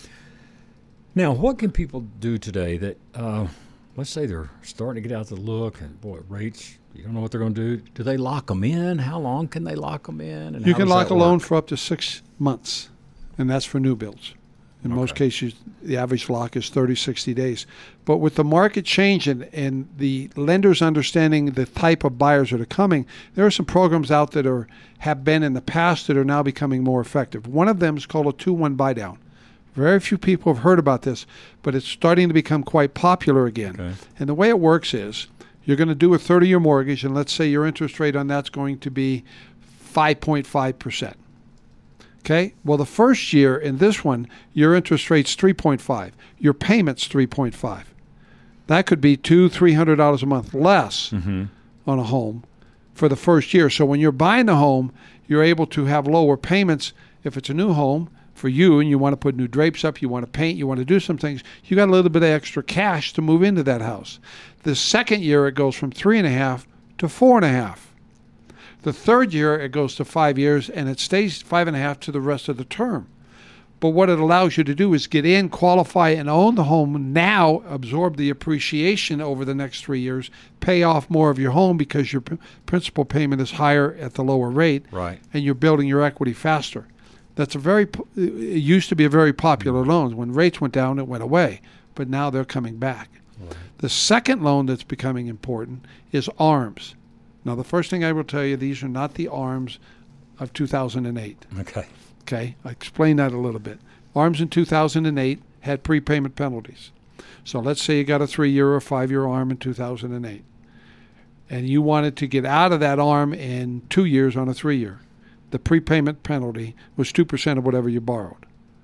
Now, what can people do today that, uh, let's say they're starting to get out the look and, boy, rates, you don't know what they're going to do. Do they lock them in? How long can they lock them in? And you how can does lock that a loan work? for up to six months, and that's for new builds. In Okay. most cases, the average lock is thirty, sixty days. But with the market changing and the lenders understanding the type of buyers that are coming, there are some programs out that are have been in the past that are now becoming more effective. One of them is called a two one buy down. Very few people have heard about this, but it's starting to become quite popular again. Okay. And the way it works is you're going to do a thirty-year mortgage, and let's say your interest rate on that's going to be five point five percent. Okay? Well, the first year in this one, your interest rate's three point five. Your payment's three point five. That could be two hundred dollars, three hundred dollars a month less Mm-hmm. on a home for the first year. So when you're buying the home, you're able to have lower payments. If it's a new home for you and you want to put new drapes up, you want to paint, you want to do some things, you got a little bit of extra cash to move into that house. The second year, it goes from three and a half to four and a half. The third year, it goes to five years, and it stays five and a half to the rest of the term. But what it allows you to do is get in, qualify, and own the home now, absorb the appreciation over the next three years, pay off more of your home because your p- principal payment is higher at the lower rate, Right. and you're building your equity faster. That's a very, po- it used to be a very popular loan. When rates went down, it went away, but now they're coming back. Right. The second loan that's becoming important is ARMs. Now, the first thing I will tell you, these are not the ARMs of two thousand eight. Okay. Okay, I explained that a little bit. ARMs in two thousand eight had prepayment penalties. So let's say you got a three-year or five-year ARM in two thousand eight, and you wanted to get out of that ARM in two years on a three-year. The prepayment penalty was two percent of whatever you borrowed.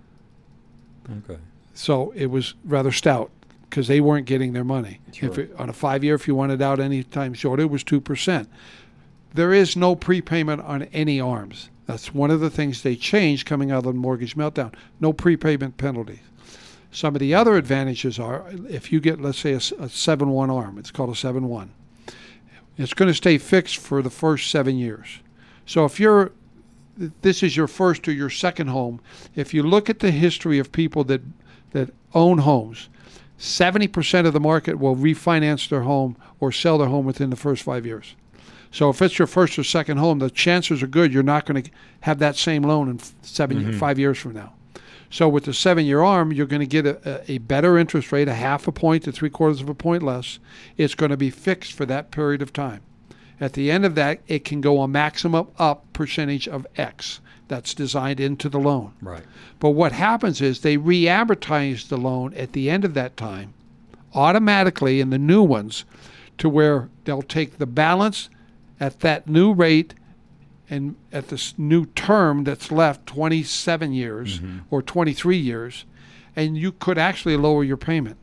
Okay. So it was rather stout because they weren't getting their money. Sure. If it, on a five-year, if you wanted out any time shorter, it was two percent. There is no prepayment on any ARMs. That's one of the things they changed coming out of the mortgage meltdown. No prepayment penalties. Some of the other advantages are if you get, let's say, a, a seven one ARM, it's called a seven one. It's going to stay fixed for the first seven years. So if you're, this is your first or your second home, if you look at the history of people that, that own homes, seventy percent of the market will refinance their home or sell their home within the first five years. So if it's your first or second home, the chances are good you're not going to have that same loan in seven, Mm-hmm. five years from now. So with the seven-year ARM, you're going to get a, a better interest rate, a half a point to three-quarters of a point less. It's going to be fixed for that period of time. At the end of that, it can go a maximum up percentage of X. That's designed into the loan. Right. But what happens is they re-advertise the loan at the end of that time automatically in the new ones to where they'll take the balance at that new rate and at this new term that's left, twenty-seven years Mm-hmm. or twenty-three years, and you could actually lower your payment.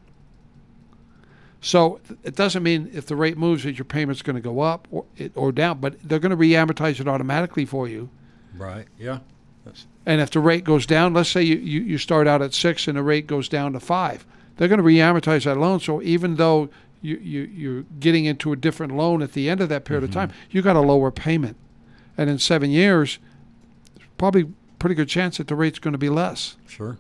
So it doesn't mean if the rate moves that your payment's going to go up or or down, but they're going to re-amortize it automatically for you. Right. Yeah. That's, And if the rate goes down, let's say you, you, you start out at six and the rate goes down to five, they're going to re-amortize that loan. So even though you, you, you're getting into a different loan at the end of that period Mm-hmm. of time, you got a lower payment. And in seven years, there's probably a pretty good chance that the rate's going to be less. sure.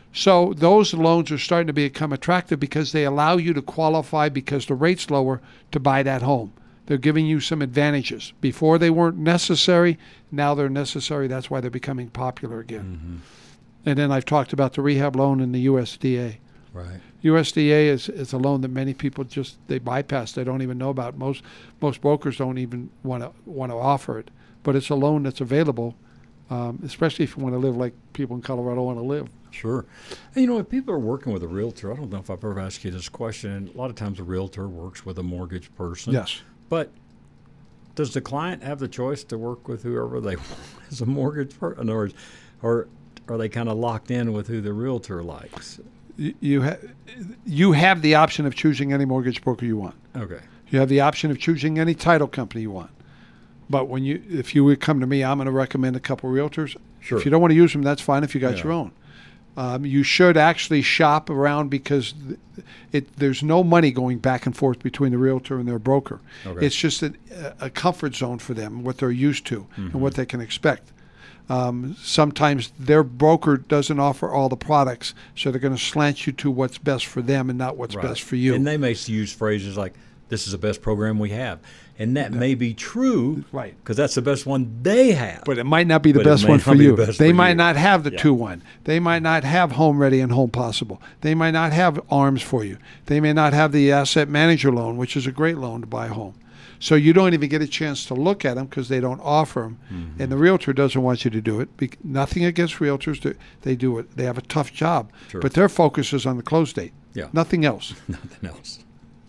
So those loans are starting to become attractive because they allow you to qualify because the rate's lower to buy that home. They're giving you some advantages. Before they weren't necessary, now they're necessary. That's why they're becoming popular again. Mm-hmm. And then I've talked about the rehab loan and the U S D A. Right. U S D A is, is a loan that many people just, they bypass. They don't even know about. Most most brokers don't even want to want to offer it. But it's a loan that's available, um, especially if you want to live like people in Colorado want to live. Sure. And, you know, if people are working with a realtor, I don't know if I've ever asked you this question, and a lot of times a realtor works with a mortgage person. Yes. But does the client have the choice to work with whoever they want as a mortgage person? In other words, or are they kind of locked in with who the realtor likes? You, you, ha- you have the option of choosing any mortgage broker you want. Okay. You have the option of choosing any title company you want. But when you, if you would come to me, I'm going to recommend a couple realtors. Sure. If you don't want to use them, that's fine if you got Yeah. your own. Um, you should actually shop around because th- it, there's no money going back and forth between the realtor and their broker. Okay. It's just a, a comfort zone for them, what they're used to Mm-hmm. and what they can expect. Um, sometimes their broker doesn't offer all the products, so they're going to slant you to what's best for them and not what's Right. best for you. And they may use phrases like, this is the best program we have. And that may be true, Right. because that's the best one they have. But it might not be the But it best may one not for be the you. best They for might you. not have the Yeah. two one. They might not have Home Ready and Home Possible. They might not have ARMS for you. They may not have the Asset Manager loan, which is a great loan to buy a home. So you don't even get a chance to look at them because they don't offer them. Mm-hmm. And the realtor doesn't want you to do it. Be- nothing against realtors. They, they do it. They have a tough job. Sure. But their focus is on the close date. Yeah. Nothing else. Nothing else.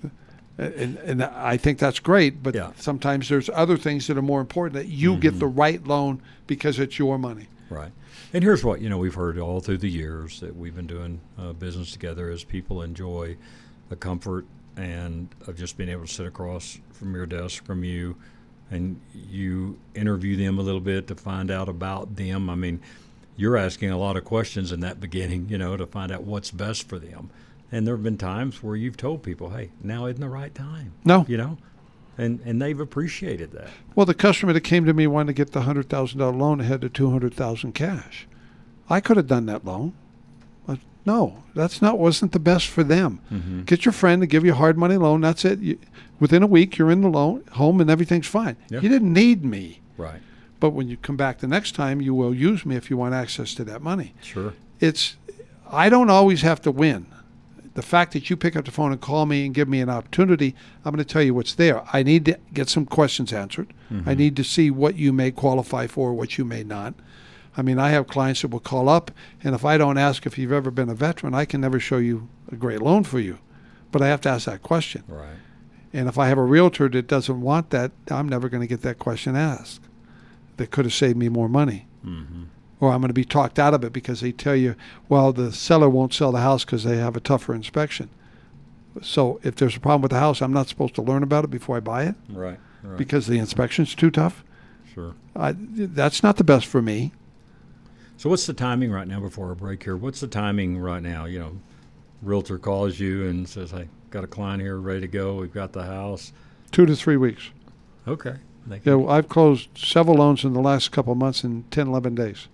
And, and I think that's great, but Yeah. sometimes there's other things that are more important, that you Mm-hmm. get the right loan because it's your money. Right. And here's what, you know, we've heard all through the years that we've been doing uh, business together is people enjoy the comfort and of just being able to sit across from your desk from you and you interview them a little bit to find out about them. I mean, you're asking a lot of questions in that beginning, you know, to find out what's best for them. And there have been times where you've told people, hey, now isn't the right time. No. You know, and and they've appreciated that. Well, the customer that came to me wanted to get the one hundred thousand dollars loan and had the two hundred thousand dollars cash. I could have done that loan. But no, that's not wasn't the best for them. Mm-hmm. Get your friend to give you a hard money loan. That's it. You, within a week, you're in the loan home and everything's fine. Yeah. You didn't need me. Right. But when you come back the next time, you will use me if you want access to that money. Sure. It's, I don't always have to win. The fact that you pick up the phone and call me and give me an opportunity, I'm going to tell you what's there. I need to get some questions answered. Mm-hmm. I need to see what you may qualify for, what you may not. I mean, I have clients that will call up, and if I don't ask if you've ever been a veteran, I can never show you a great loan for you. But I have to ask that question. Right. And if I have a realtor that doesn't want that, I'm never going to get that question asked. That could have saved me more money. Mm-hmm. Or I'm going to be talked out of it because they tell you, well, the seller won't sell the house because they have a tougher inspection. So if there's a problem with the house, I'm not supposed to learn about it before I buy it Right. Right. because the inspection's too tough. Sure. I, that's not the best for me. So what's the timing right now before our break here? What's the timing right now? You know, realtor calls you and says, hey, got a client here ready to go. We've got the house. Two to three weeks. Okay. They Yeah, can- well, I've closed several loans in the last couple of months in ten, eleven days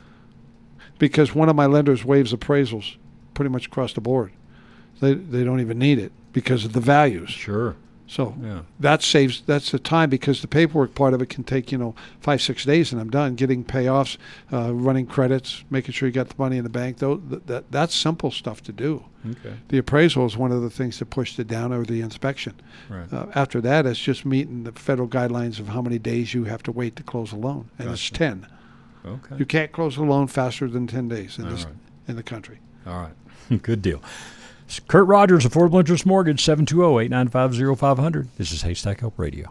because one of my lenders waives appraisals pretty much across the board. They they don't even need it because of the values. Sure. So Yeah. that saves that's the time because the paperwork part of it can take, you know, five, six days and I'm done. Getting payoffs, uh, running credits, making sure you got the money in the bank. Though that, that that's simple stuff to do. Okay. The appraisal is one of the things that pushed it down, or the inspection. Right. Uh, after that, it's just meeting the federal guidelines of how many days you have to wait to close a loan, and it's Gotcha. ten. Okay. You can't close a loan faster than ten days in All this right. in the country. All right. Good deal. Kurt Rogers, Affordable Interest Mortgage, seven two zero, eight nine five, zero five zero zero. This is Haystack Help Radio.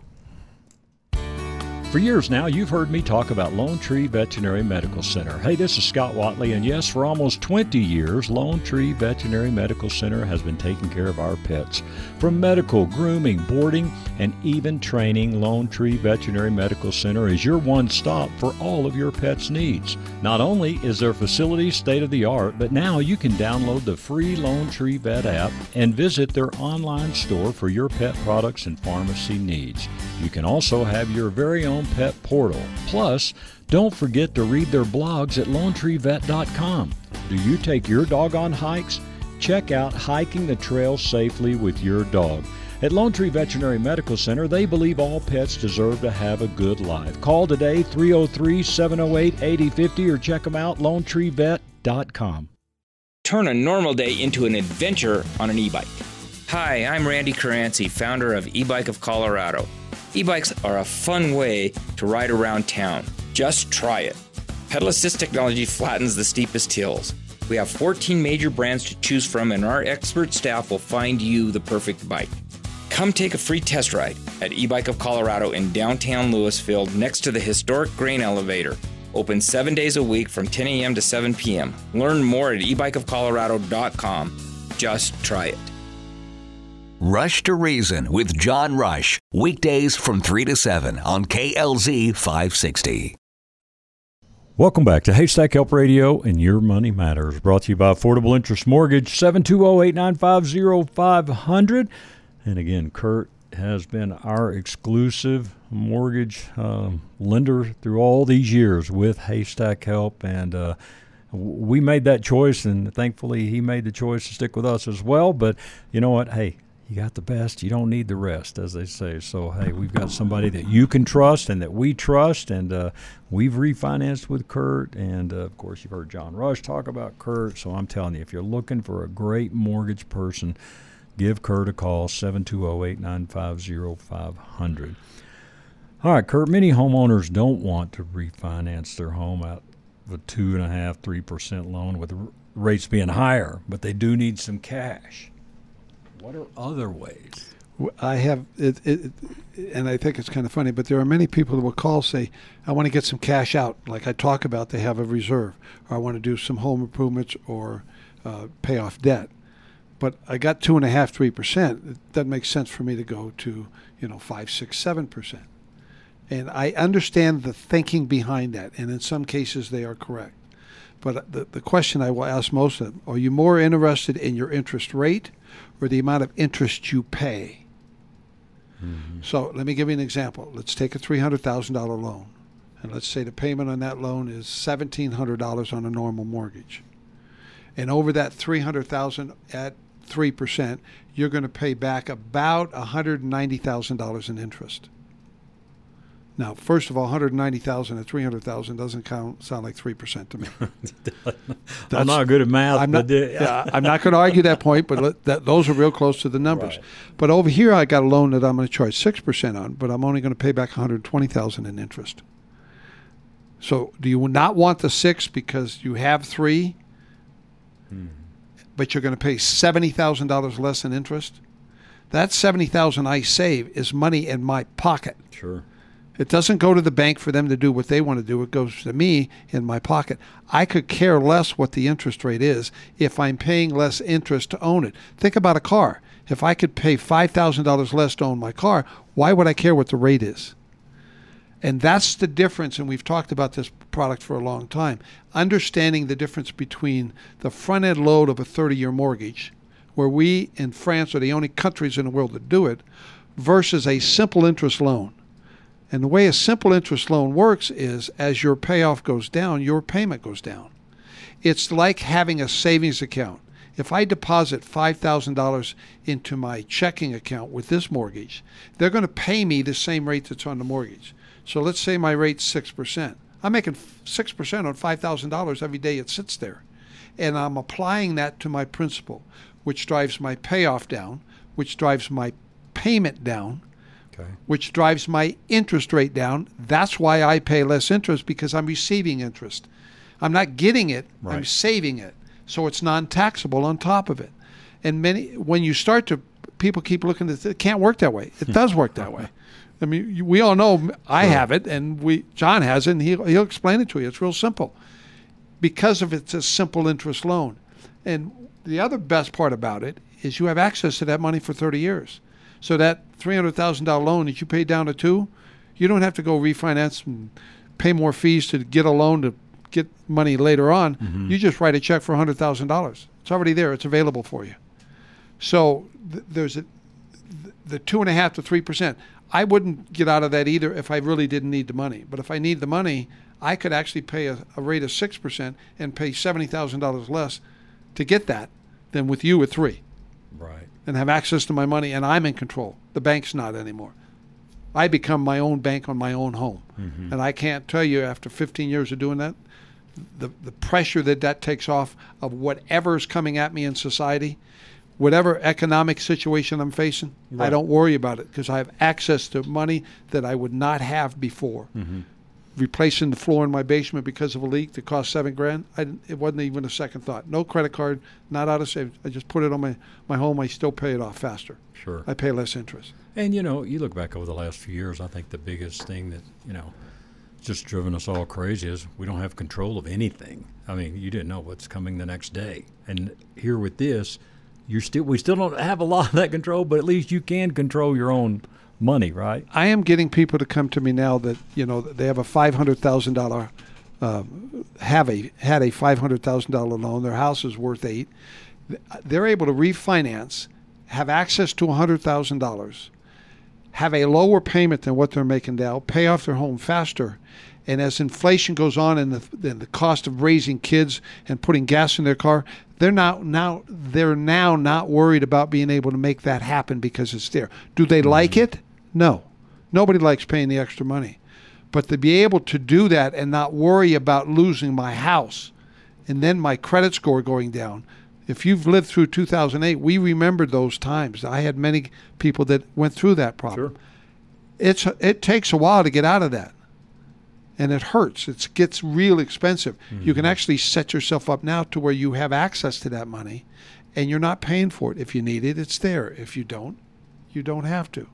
For years now, you've heard me talk about Lone Tree Veterinary Medical Center. Hey, this is Scott Watley, and yes, for almost twenty years, Lone Tree Veterinary Medical Center has been taking care of our pets. From medical, grooming, boarding, and even training, Lone Tree Veterinary Medical Center is your one stop for all of your pet's needs. Not only is their facility state-of-the-art, but now you can download the free Lone Tree Vet app and visit their online store for your pet products and pharmacy needs. You can also have your very own pet portal. Plus, don't forget to read their blogs at lone tree vet dot com. Do you take your dog on hikes? Check out Hiking the Trail Safely with Your Dog. At Lone Tree Veterinary Medical Center, they believe all pets deserve to have a good life. Call today, three oh three, seven oh eight, eight oh five oh, or check them out, lone tree vet dot com. Turn a normal day into an adventure on an e-bike. Hi, I'm Randy Caranci, founder of E-Bike of Colorado. E-bikes are a fun way to ride around town. Just try it. Pedal assist technology flattens the steepest hills. We have fourteen major brands to choose from, and our expert staff will find you the perfect bike. Come take a free test ride at E-Bike of Colorado in downtown Louisville next to the historic grain elevator. Open seven days a week from ten a.m. to seven p.m. Learn more at e bike of colorado dot com. Just try it. Rush to Reason with John Rush. Weekdays from three to seven on K L Z five sixty. Welcome back to Haystack Help Radio and Your Money Matters, brought to you by Affordable Interest Mortgage, seven two zero, eight nine five, zero five zero zero. And again, Kurt has been our exclusive mortgage um, lender through all these years with Haystack Help, and uh, we made that choice, and thankfully he made the choice to stick with us as well. But you know what? Hey, you got the best. You don't need the rest, as they say. So, hey, we've got somebody that you can trust and that we trust, and uh, we've refinanced with Kurt. And, uh, of course, you've heard John Rush talk about Kurt. So I'm telling you, if you're looking for a great mortgage person, give Kurt a call, seven two zero, eight nine five, zero five zero zero. All right, Kurt, many homeowners don't want to refinance their home out of a two point five, three percent loan with the rates being higher, but they do need some cash. What are other ways? I have, it, it, and I think it's kind of funny, but there are many people that will call, say, I want to get some cash out. Like I talk about, they have a reserve, or I want to do some home improvements or uh, pay off debt. But I got two and a half, three percent. It doesn't make sense for me to go to, you know, five, six, seven percent. And I understand the thinking behind that, and in some cases they are correct. But the the question I will ask most of them: are you more interested in your interest rate or the amount of interest you pay? Mm-hmm. So let me give you an example. Let's take a three hundred thousand dollar loan, and let's say the payment on that loan is seventeen hundred dollars on a normal mortgage. And over that three hundred thousand dollars at three percent, you're going to pay back about one hundred ninety thousand dollars in interest. Now, first of all, one hundred ninety thousand dollars at three hundred thousand dollars doesn't count, sound like three percent to me. I'm not good at math. I'm not, but yeah, I'm not going to argue that point, but let, that, those are real close to the numbers. Right. But over here, I got a loan that I'm going to charge six percent on, but I'm only going to pay back one hundred twenty thousand dollars in interest. So do you not want the six because you have three? Hmm. But you're going to pay seventy thousand dollars less in interest? That seventy thousand dollars I save is money in my pocket. Sure. It doesn't go to the bank for them to do what they want to do. It goes to me in my pocket. I could care less what the interest rate is if I'm paying less interest to own it. Think about a car. If I could pay five thousand dollars less to own my car, why would I care what the rate is? And that's the difference, and we've talked about this product for a long time, understanding the difference between the front-end load of a thirty-year mortgage, where we in France are the only countries in the world that do it, versus a simple interest loan. And the way a simple interest loan works is as your payoff goes down, your payment goes down. It's like having a savings account. If I deposit five thousand dollars into my checking account with this mortgage, they're going to pay me the same rate that's on the mortgage. So let's say my rate's six percent. I'm making six percent on five thousand dollars every day it sits there. And I'm applying that to my principal, which drives my payoff down, which drives my payment down, okay, which drives my interest rate down. That's why I pay less interest, because I'm receiving interest. I'm not getting it, right. I'm saving it. So it's non-taxable on top of it. And many, when you start to, people keep looking at it, it can't work that way. It does work that way. I mean, we all know I sure. have it, and we John has it, and he'll, he'll explain it to you. It's real simple. Because of it's a simple interest loan. And the other best part about it is you have access to that money for thirty years. So that three hundred thousand dollars loan that you paid down to two, you don't have to go refinance and pay more fees to get a loan to get money later on. Mm-hmm. You just write a check for one hundred thousand dollars. It's already there. It's available for you. So th- there's a, th- the two and a half to three percent. I wouldn't get out of that either if I really didn't need the money. But if I need the money, I could actually pay a, a rate of six percent and pay seventy thousand dollars less to get that than with you at three. Right. And have access to my money, and I'm in control. The bank's not anymore. I become my own bank on my own home. Mm-hmm. And I can't tell you, after fifteen years of doing that, the the pressure that that takes off of whatever's coming at me in society, whatever economic situation I'm facing, right. I don't worry about it because I have access to money that I would not have before. Mm-hmm. Replacing the floor in my basement because of a leak that cost seven grand, I didn't, it wasn't even a second thought. No credit card, not out of savings. I just put it on my, my home. I still pay it off faster. Sure. I pay less interest. And, you know, you look back over the last few years, I think the biggest thing that, you know, just driven us all crazy is we don't have control of anything. I mean, you didn't know what's coming the next day. And here with this, you're still we still don't have a lot of that control, but at least you can control your own money, right? I am getting people to come to me now that, you know, they have a five hundred thousand dollars, uh, have a had a five hundred thousand dollars loan. Their house is worth eight. They're able to refinance, have access to one hundred thousand dollars, have a lower payment than what they're making now, pay off their home faster. And as inflation goes on and the, and the cost of raising kids and putting gas in their car, they're now, now they're now not worried about being able to make that happen because it's there. Do they mm-hmm. like it? No. Nobody likes paying the extra money. But to be able to do that and not worry about losing my house and then my credit score going down. If you've lived through two thousand eight, we remember those times. I had many people that went through that problem. Sure. It's it takes a while to get out of that. And it hurts. It gets real expensive. Mm-hmm. You can actually set yourself up now to where you have access to that money and you're not paying for it. If you need it, it's there. If you don't, you don't have to.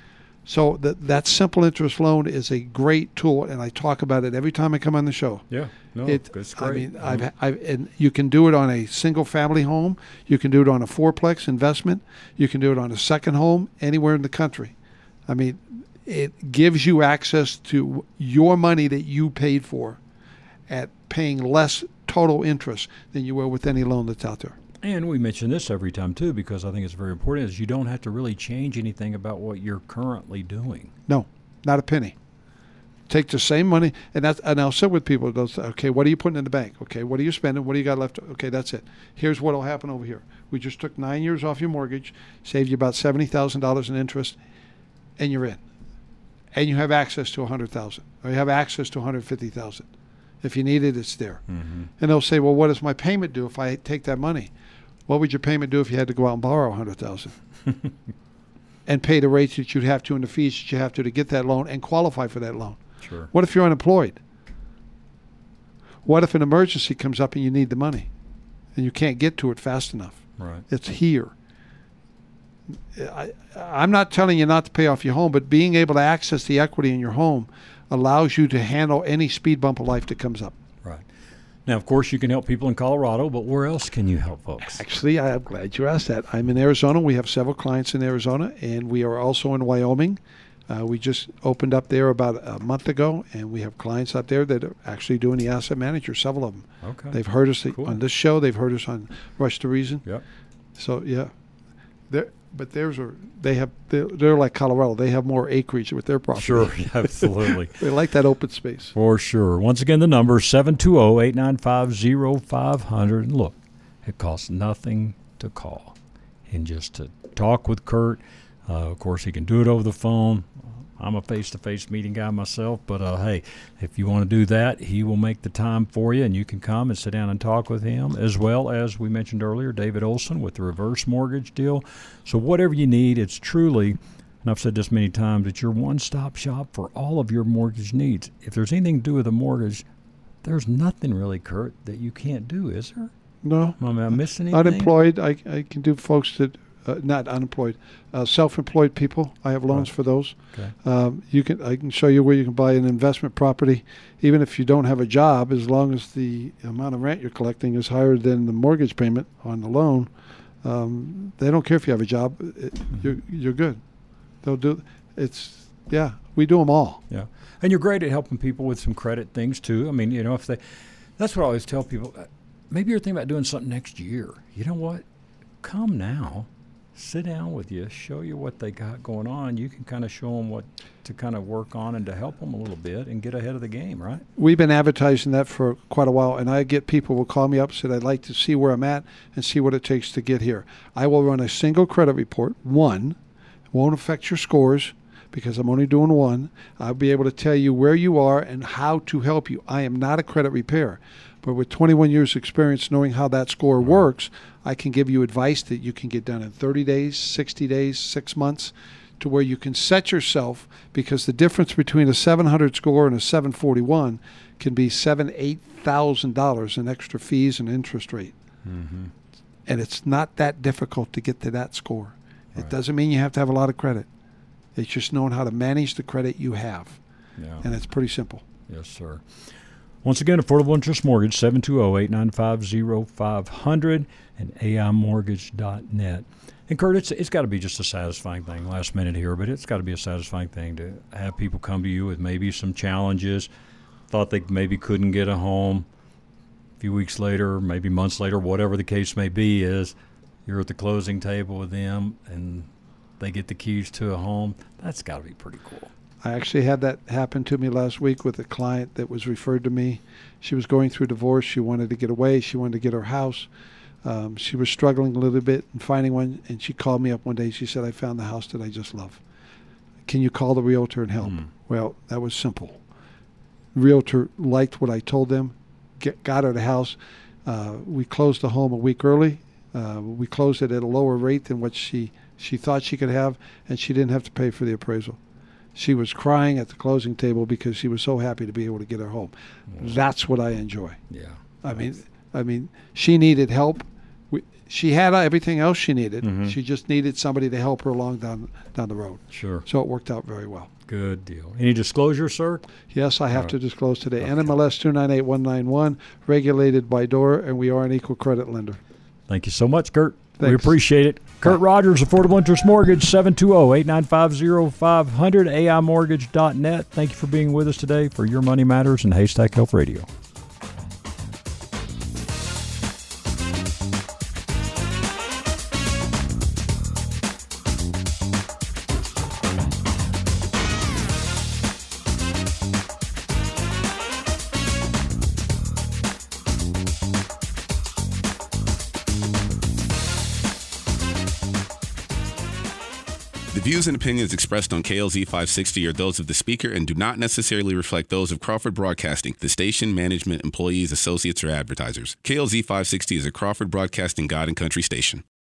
So that that simple interest loan is a great tool, and I talk about it every time I come on the show. Yeah, no, it, it's great. I mean, mm-hmm. I've, I've, and you can do it on a single-family home. You can do it on a fourplex investment. You can do it on a second home anywhere in the country. I mean, it gives you access to your money that you paid for at paying less total interest than you will with any loan that's out there. And we mention this every time, too, because I think it's very important, is you don't have to really change anything about what you're currently doing. No, not a penny. Take the same money, and that's, and I'll sit with people. They'll say, okay, what are you putting in the bank? Okay, what are you spending? What do you got left? Okay, that's it. Here's what will happen over here. We just took nine years off your mortgage, saved you about seventy thousand dollars in interest, and you're in. And you have access to one hundred thousand dollars, or you have access to one hundred fifty thousand dollars. If you need it, it's there. Mm-hmm. And they'll say, well, what does my payment do if I take that money? What would your payment do if you had to go out and borrow one hundred thousand dollars and pay the rates that you'd have to and the fees that you have to to get that loan and qualify for that loan? Sure. What if you're unemployed? What if an emergency comes up and you need the money and you can't get to it fast enough? Right. It's here. I, I'm not telling you not to pay off your home, but being able to access the equity in your home allows you to handle any speed bump of life that comes up. Right. Now, of course, you can help people in Colorado, but where else can you help folks? Actually, I'm glad you asked that. I'm in Arizona. We have several clients in Arizona, and we are also in Wyoming. Uh, we just opened up there about a month ago, and we have clients up there that are actually doing the asset manager, several of them. Okay. They've heard us Cool. on this show. They've heard us on Rush to Reason. Yep. So, yeah. They're, but theirs are, they have, they're, they're like Colorado. They have more acreage with their property. Sure, absolutely. They like that open space. For sure. Once again, the number is seven two zero, eight nine five, zero five zero zero. And look, it costs nothing to call. And just to talk with Kurt, uh, of course, he can do it over the phone. I'm a face-to-face meeting guy myself, but uh, hey, if you want to do that, he will make the time for you, and you can come and sit down and talk with him, as well as we mentioned earlier, David Olson with the reverse mortgage deal. So whatever you need, it's truly, and I've said this many times, it's your one-stop shop for all of your mortgage needs. If there's anything to do with a mortgage, there's nothing really, Kurt, that you can't do, is there? No. Am I missing anything? Unemployed, I, I can do folks that, uh, not unemployed, uh, self-employed people. I have loans Right. for those. Okay. Um, you can I can show you where you can buy an investment property, even if you don't have a job, as long as the amount of rent you're collecting is higher than the mortgage payment on the loan. Um, they don't care if you have a job. It, Mm-hmm. you're you're good. They'll do. It's yeah. We do them all. Yeah. And you're great at helping people with some credit things, too. I mean, you know, if they, that's what I always tell people. Maybe you're thinking about doing something next year. You know what? Come now. sit down with you, show you what they got going on. You can kind of show them what to kind of work on and to help them a little bit and get ahead of the game, right? We've been advertising that for quite a while, and I get people will call me up and say, I'd like to see where I'm at and see what it takes to get here. I will run a single credit report, one. It won't affect your scores because I'm only doing one. I'll be able to tell you where you are and how to help you. I am not a credit repairer. But with twenty-one years experience knowing how that score works, I can give you advice that you can get done in thirty days, sixty days, six months, to where you can set yourself, because the difference between a seven hundred score and a seven forty-one can be seven thousand dollars, eight thousand dollars in extra fees and interest rate. Mm-hmm. And it's not that difficult to get to that score. It Right. doesn't mean you have to have a lot of credit. It's just knowing how to manage the credit you have. Yeah. And it's pretty simple. Yes, sir. Once again, Affordable Interest Mortgage, seven two zero, eight nine five, zero five zero zero and A I mortgage dot net. And, Kurt, it's, it's got to be just a satisfying thing, last minute here, but it's got to be a satisfying thing to have people come to you with maybe some challenges, thought they maybe couldn't get a home. A few weeks later, maybe months later, whatever the case may be, is you're at the closing table with them and they get the keys to a home. That's got to be pretty cool. I actually had that happen to me last week with a client that was referred to me. She was going through divorce. She wanted to get away. She wanted to get her house. Um, she was struggling a little bit in finding one, and she called me up one day. She said, I found the house that I just love. Can you call the realtor and help? Mm. Well, that was simple. Realtor liked what I told them, get, got her the house. Uh, we closed the home a week early. Uh, we closed it at a lower rate than what she, she thought she could have, and she didn't have to pay for the appraisal. She was crying at the closing table because she was so happy to be able to get her home. Mm. That's what I enjoy. Yeah. I mean, I mean, she needed help. We, she had everything else she needed. Mhm. She just needed somebody to help her along down down the road. Sure. So it worked out very well. Good deal. Any disclosure, sir? Yes, I have All to right. disclose today. Okay. N M L S two nine eight one nine one, regulated by D O R A, and we are an equal credit lender. Thank you so much, Kurt. We Thanks. appreciate it. Kurt Rogers, Affordable Interest Mortgage, seven two zero, eight nine five, zero five zero zero, A I mortgage dot net. Thank you for being with us today for Your Money Matters and Haystack Health Radio. The views and opinions expressed on K L Z five sixty are those of the speaker and do not necessarily reflect those of Crawford Broadcasting, the station, management, employees, associates, or advertisers. K L Z five sixty is a Crawford Broadcasting God and Country station.